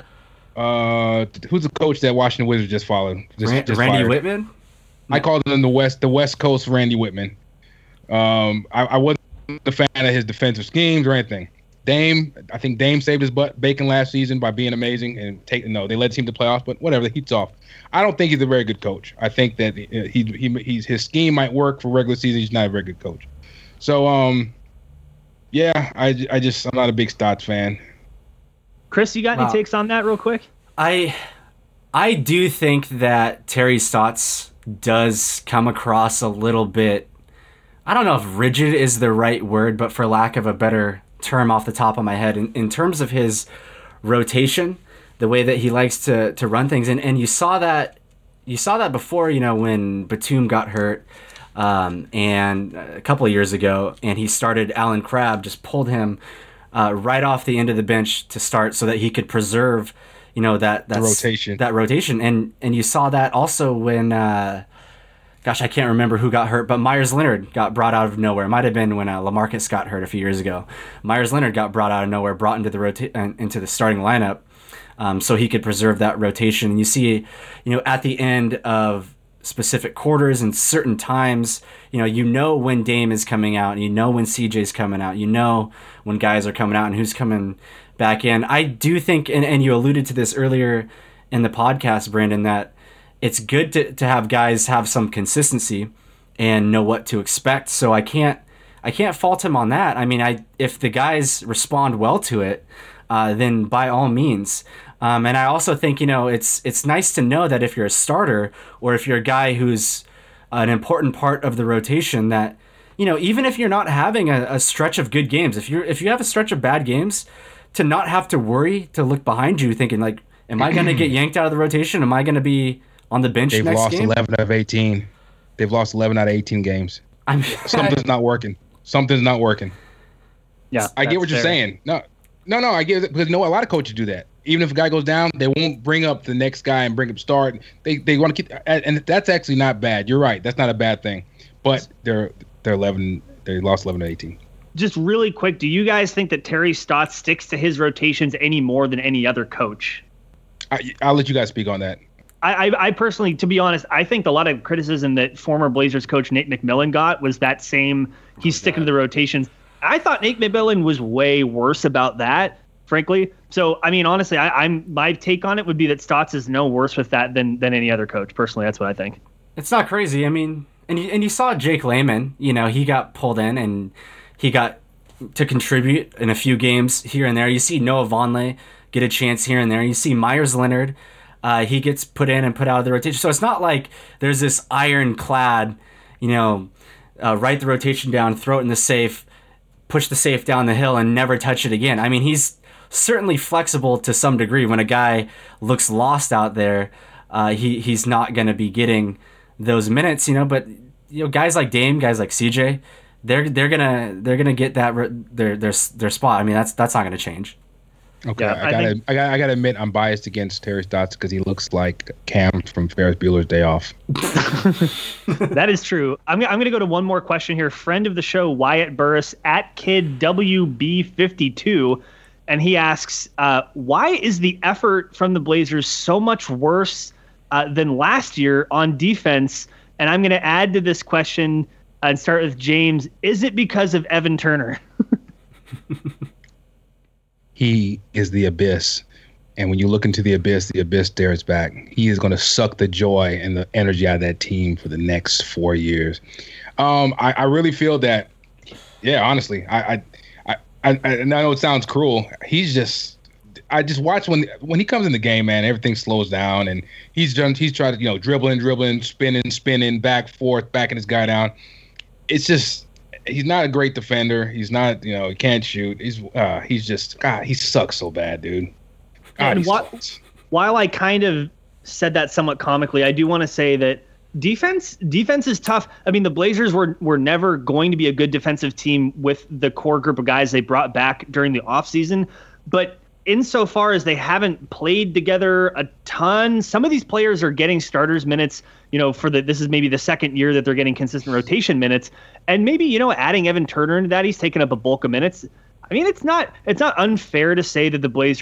Who's the coach that Washington Wizards just followed? Randy fired? Whitman? I called him the West Coast Randy Whitman. I wasn't a fan of his defensive schemes or anything. I think Dame saved his butt bacon last season by being amazing and they led the team to playoffs, but whatever, the heat's off. I don't think he's a very good coach. I think that his scheme might work for regular season. He's not a very good coach. So I'm not a big Stotts fan. Chris, you got any takes on that real quick? I do think that Terry Stotts does come across a little bit, I don't know if rigid is the right word, but for lack of a better term off the top of my head, in terms of his rotation, the way that he likes to run things. And you saw that before, when Batum got hurt, and a couple of years ago, and he started Alan Crabb, just pulled him right off the end of the bench to start so that he could preserve, that rotation. And you saw that also when, I can't remember who got hurt, but Myers Leonard got brought out of nowhere. It might have been when LaMarcus got hurt a few years ago. Myers Leonard got brought out of nowhere, brought into the starting lineup, so he could preserve that rotation. And you see, at the end of specific quarters and certain times, when Dame is coming out, and when CJ's coming out, when guys are coming out and who's coming back in. I do think, and you alluded to this earlier in the podcast, Brandon, that it's good to have guys have some consistency and know what to expect. So I can't fault him on that. I mean, if the guys respond well to it, then by all means. And I also think, it's nice to know that if you're a starter or if you're a guy who's an important part of the rotation, that, even if you're not having a stretch of good games, if you have a stretch of bad games, to not have to worry, to look behind you thinking like, am I going to get yanked out of the rotation? Am I going to be on the bench next game? They've lost 11 of 18. They've lost 11 out of 18 games. Something's not working. Something's not working. Yeah, I get what you're saying. No, I get it, because a lot of coaches do that. Even if a guy goes down, they won't bring up the next guy and bring him start. They want to keep, and that's actually not bad. You're right. That's not a bad thing. But they're 11. They lost 11 to 18. Just really quick, do you guys think that Terry Stotts sticks to his rotations any more than any other coach? I'll let you guys speak on that. I personally, to be honest, I think a lot of criticism that former Blazers coach Nate McMillan got was that same, he's sticking to the rotations. I thought Nate McMillan was way worse about that, frankly. So, I mean, honestly, my take on it would be that Stotts is no worse with that than any other coach. Personally, that's what I think. It's not crazy. I mean, and you saw Jake Layman, he got pulled in and he got to contribute in a few games here and there. You see Noah Vonleh get a chance here and there. You see Myers Leonard, he gets put in and put out of the rotation. So it's not like there's this ironclad, write the rotation down, throw it in the safe, push the safe down the hill and never touch it again. I mean, he's certainly flexible to some degree. When a guy looks lost out there, he's not going to be getting those minutes, but guys like Dame, guys like CJ, they're gonna get that their spot. I mean, that's not going to change. Okay, yeah, I gotta admit I'm biased against Terry Stotts because he looks like Cam from Ferris Bueller's Day Off. That is true. I'm gonna go to one more question here. Friend of the show, Wyatt Burris at KidWB52, and he asks, why is the effort from the Blazers so much worse than last year on defense? And I'm gonna add to this question and start with James. Is it because of Evan Turner? He is the abyss. And when you look into the abyss stares back. He is going to suck the joy and the energy out of that team for the next 4 years. I really feel that, yeah, honestly, I know it sounds cruel. I just watch when he comes in the game, man, everything slows down and he's tried to, dribbling, spinning, back, forth, backing his guy down. It's just, he's not a great defender. He's not, he can't shoot. He's just, God, he sucks so bad, dude. God, and while I kind of said that somewhat comically, I do want to say that defense is tough. I mean, the Blazers were never going to be a good defensive team with the core group of guys they brought back during the offseason. But insofar as they haven't played together a ton, some of these players are getting starters minutes, this is maybe the second year that they're getting consistent rotation minutes. And maybe, adding Evan Turner into that, he's taken up a bulk of minutes. I mean, it's not unfair to say that the Blazers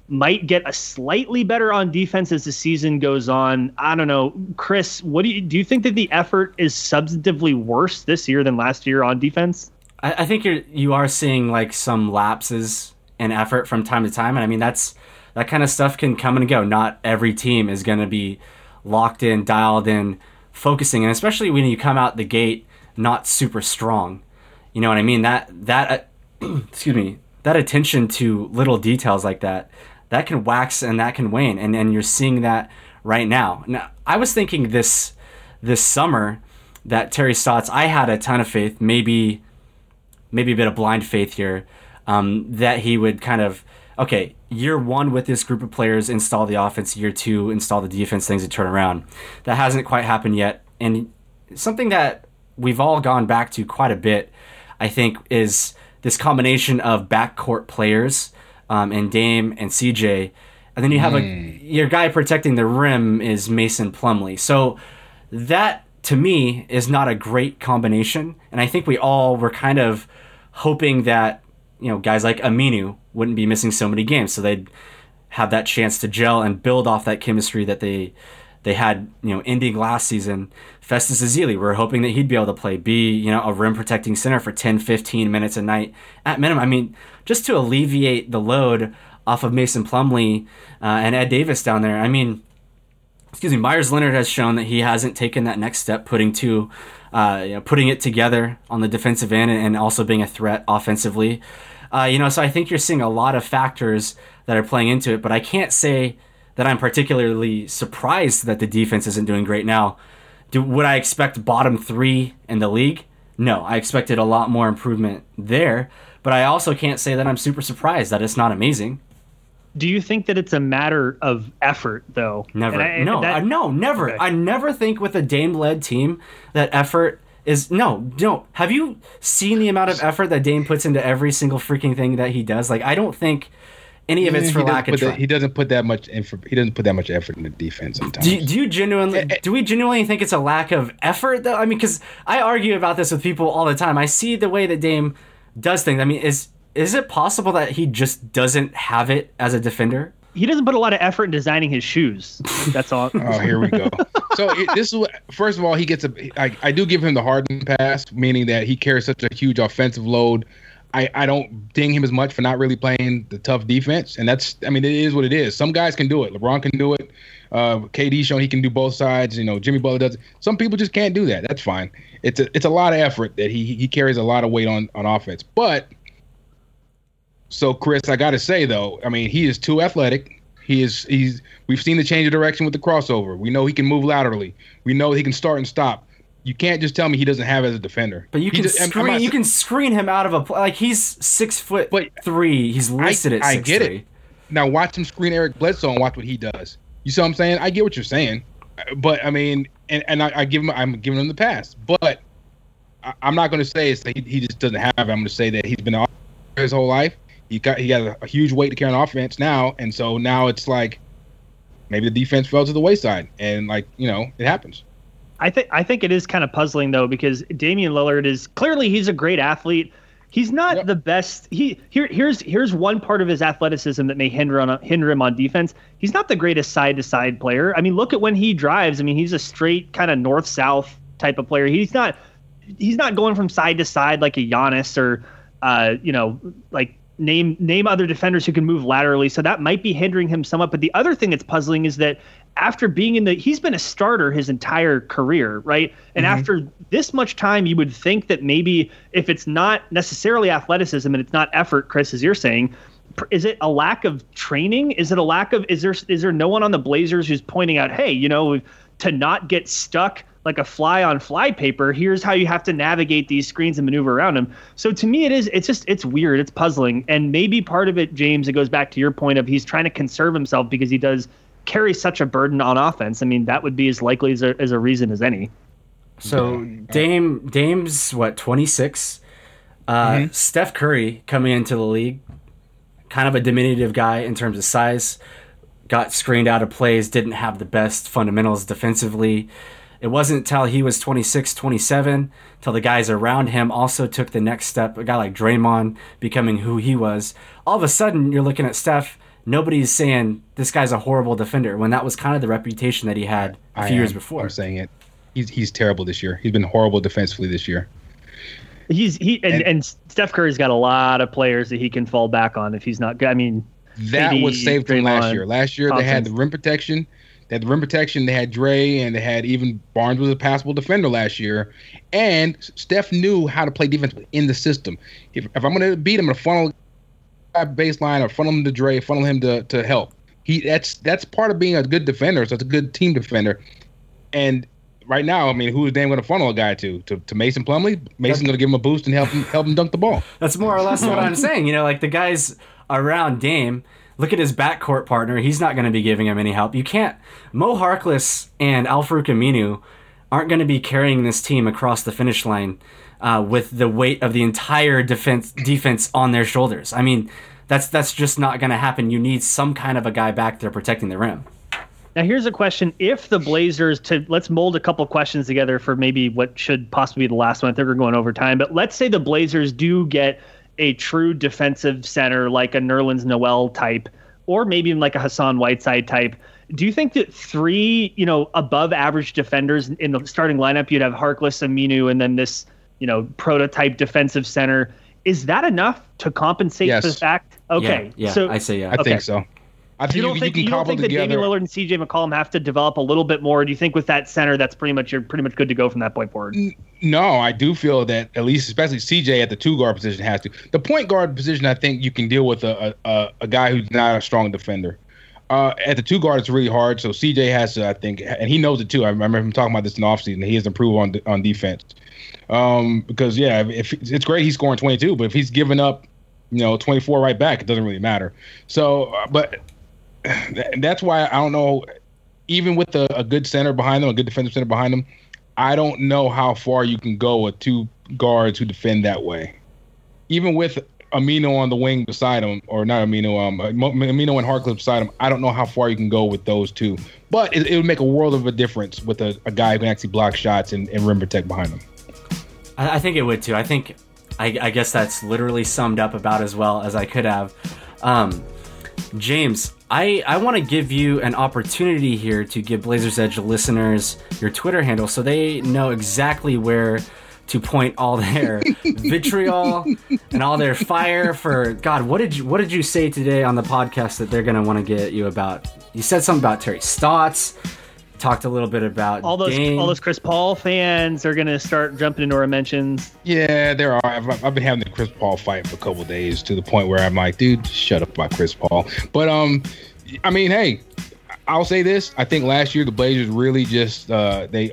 might get a slightly better on defense as the season goes on. I don't know. Chris, what do you think that the effort is substantively worse this year than last year on defense? I think you are seeing like some lapses in effort from time to time. And I mean, that kind of stuff can come and go. Not every team is going to be locked in, dialed in, focusing. And especially when you come out the gate not super strong. You know what I mean? That excuse me, that attention to little details like that can wax and that can wane, and you're seeing that right now. Now, I was thinking this summer that Terry Stotts, I had a ton of faith, maybe a bit of blind faith here, that he would kind of, okay, year one with this group of players, install the offense, year two, install the defense, things would turn around. That hasn't quite happened yet, and something that we've all gone back to quite a bit, I think, is this combination of backcourt players, and Dame and CJ, and then you have your guy protecting the rim is Mason Plumlee. So that to me is not a great combination, and I think we all were kind of hoping that guys like Aminu wouldn't be missing so many games, so they'd have that chance to gel and build off that chemistry that they had ending last season. Festus Ezeli, we're hoping that he'd be able to play, be a rim protecting center for 10-15 minutes a night at minimum. I mean, just to alleviate the load off of Mason Plumlee and Ed Davis down there. I mean, Myers Leonard has shown that he hasn't taken that next step, putting it together on the defensive end and also being a threat offensively. So I think you're seeing a lot of factors that are playing into it, but I can't say that I'm particularly surprised that the defense isn't doing great now. Would I expect bottom 3 in the league? No, I expected a lot more improvement there, but I also can't say that I'm super surprised that it's not amazing. Do you think that it's a matter of effort, though? Never. No, never. Okay. I never think with a Dame-led team that effort is... No. Have you seen the amount of effort that Dame puts into every single freaking thing that he does? Like, I don't think any of it's for lack of trying. He doesn't put that much effort in the defense sometimes. Do we genuinely think it's a lack of effort, though? I mean, because I argue about this with people all the time. I see the way that Dame does things. I mean, is it possible that he just doesn't have it as a defender? He doesn't put a lot of effort in designing his shoes. That's all. Oh, here we go. So this is first of all, he gets I do give him the Harden pass, meaning that he carries such a huge offensive load. I don't ding him as much for not really playing the tough defense, and it is what it is. Some guys can do it. LeBron can do it. KD shown he can do both sides. Jimmy Butler does it. Some people just can't do that. That's fine. It's a lot of effort that he carries a lot of weight on offense. But so Chris, I got to say though, I mean, he is too athletic. We've seen the change of direction with the crossover. We know he can move laterally. We know he can start and stop. You can't just tell me he doesn't have it as a defender. But you can screen him out of a he's 6'3". He's listed at 6'3". I get it. Now watch him screen Eric Bledsoe and watch what he does. You see what I'm saying? I get what you're saying, but I mean, and I'm giving him the pass. But I'm not going to say it's that he just doesn't have it. I'm going to say that he's been off his whole life. He got a huge weight to carry on offense now, and so now it's like maybe the defense fell to the wayside, and it happens. I think it is kind of puzzling though, because Damian Lillard he's a great athlete. He's not the best. Here's one part of his athleticism that may hinder him on defense. He's not the greatest side to side player. I mean, look at when he drives. I mean, he's a straight kind of north south type of player. He's not going from side to side like a Giannis or like name other defenders who can move laterally. So that might be hindering him somewhat. But the other thing that's puzzling is that after being he's been a starter his entire career, right? And after this much time, you would think that maybe if it's not necessarily athleticism and it's not effort, Chris, as you're saying, is it a lack of training? Is it a lack of, is there no one on the Blazers who's pointing out, hey, to not get stuck like a fly on fly paper, here's how you have to navigate these screens and maneuver around them. So to me, it's weird. It's puzzling. And maybe part of it, James, it goes back to your point of he's trying to conserve himself because he does carry such a burden on offense. I mean, that would be as likely as a reason as any. So Dame's 26. Steph Curry coming into the league, kind of a diminutive guy in terms of size, got screened out of plays, didn't have the best fundamentals defensively. It wasn't until he was 26, 27, till the guys around him also took the next step. A guy like Draymond becoming who he was. All of a sudden, you're looking at Steph nobody's saying this guy's a horrible defender when that was kind of the reputation that he had a few years before. I'm saying it. He's terrible this year. He's been horrible defensively this year. And Steph Curry's got a lot of players that he can fall back on if he's not good. I mean, that KD, was saved from last year. Last year Thompson. they had the rim protection. They had Dre, and they had even Barnes was a passable defender last year. And Steph knew how to play defense in the system. If I'm going to beat him, I'm going to funnel baseline or funnel him to Dre, funnel him to help. That's part of being a good defender. So it's a good team defender. And right now, I mean, who's Dan going to funnel a guy to Mason Plumlee? Mason's going to give him a boost and help him dunk the ball. That's more or less what I'm saying. Like the guys around Dame, look at his backcourt partner. He's not going to be giving him any help. You can't. Mo Harkless and Al-Farouq Aminu aren't going to be carrying this team across the finish line with the weight of the entire defense on their shoulders. I mean, that's just not going to happen. You need some kind of a guy back there protecting the rim. Now, here's a question. If the Blazers, let's mold a couple questions together for maybe what should possibly be the last one. I think we're going over time. But let's say the Blazers do get a true defensive center like a Nerlens Noel type, or maybe even like a Hassan Whiteside type. Do you think that three, above average defenders in the starting lineup, you'd have Harkless, Aminu, and then this, prototype defensive center, is that enough to compensate for the fact? Okay. Yeah, so I say yeah. I think so. I think you don't think that Damian Lillard and CJ McCollum have to develop a little bit more? Or do you think with that center, you're pretty much good to go from that point forward? No, I do feel that at least, especially CJ at the 2 guard position has to. The point guard position, I think you can deal with a guy who's not a strong defender. At the 2 guard, it's really hard. So CJ has to, I think, and he knows it too. I remember him talking about this in the offseason. He has to improve on defense. Because if it's great he's scoring 22, but if he's giving up, 24 right back, it doesn't really matter. So, but that's why I don't know. Even with a good center behind them, a good defensive center behind them, I don't know how far you can go with 2 guards who defend that way. Even with Aminu on the wing beside him, or not Aminu, Aminu and Harkless beside him, I don't know how far you can go with those 2. But it would make a world of a difference with a guy who can actually block shots and rim protect behind him. I think it would too. I guess that's literally summed up about as well as I could have. James, I want to give you an opportunity here to give Blazers Edge listeners your Twitter handle so they know exactly where to point all their vitriol and all their fire for God. What did you say today on the podcast that they're going to want to get you about? You said something about Terry Stotts. Talked a little bit about all those Chris Paul fans are going to start jumping into our mentions. Yeah, there are. I've been having the Chris Paul fight for a couple of days to the point where I'm like, dude, shut up about Chris Paul. But I mean, hey, I'll say this. I think last year the Blazers really just they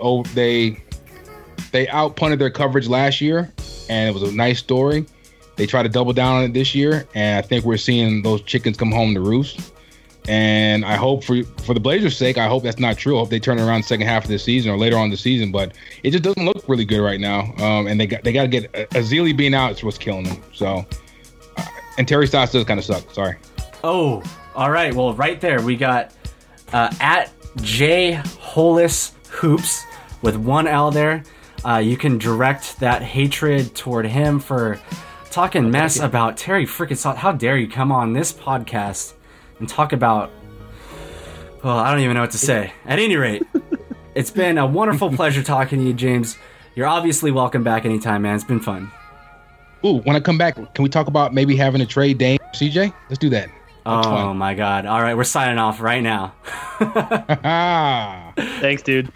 outpunted their coverage last year, and it was a nice story. They tried to double down on it this year, and I think we're seeing those chickens come home to roost. And I hope for the Blazers' sake, I hope that's not true. I hope they turn it around the second half of the season or later on in the season. But it just doesn't look really good right now. And they got to get Ezeli being out is what's killing them. So, and Terry Stotts does kind of suck. Sorry. Oh, all right. Well, right there we got at J Hollis Hoops with 1 L there. You can direct that hatred toward him for talking mess about Terry freaking Stotts. How dare you come on this podcast and talk about, well, I don't even know what to say. At any rate, it's been a wonderful pleasure talking to you, James. You're obviously welcome back anytime, man. It's been fun. Ooh, when I come back, can we talk about maybe having a trade Dame CJ? Let's do that. That's fun. My God. All right, we're signing off right now. Thanks, dude.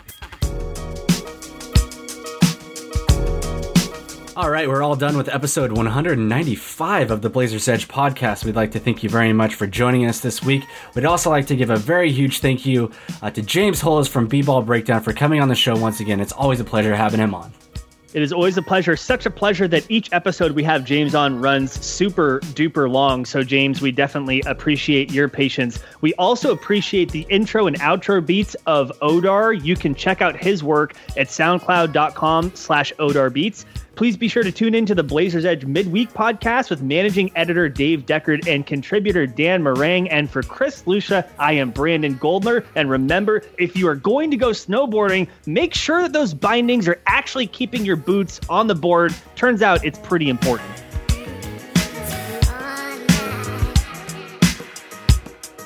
All right, we're all done with episode 195 of the Blazers Edge podcast. We'd like to thank you very much for joining us this week. We'd also like to give a very huge thank you to James Hollis from B-Ball Breakdown for coming on the show once again. It's always a pleasure having him on. It is always a pleasure. Such a pleasure that each episode we have James on runs super duper long. So James, we definitely appreciate your patience. We also appreciate the intro and outro beats of Odar. You can check out his work at soundcloud.com/OdarBeats. Please be sure to tune into the Blazers Edge midweek podcast with managing editor Dave Deckard and contributor Dan Marang. And for Chris Lucia, I am Brandon Goldner. And remember, if you are going to go snowboarding, make sure that those bindings are actually keeping your boots on the board. Turns out it's pretty important.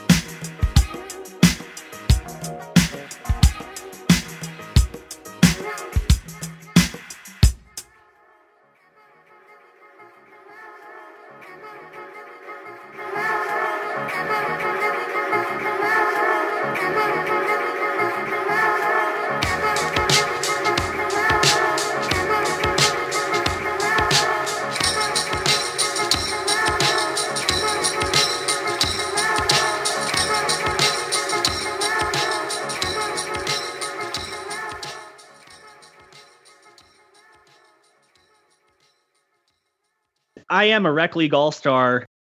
I am a Rec League All-Star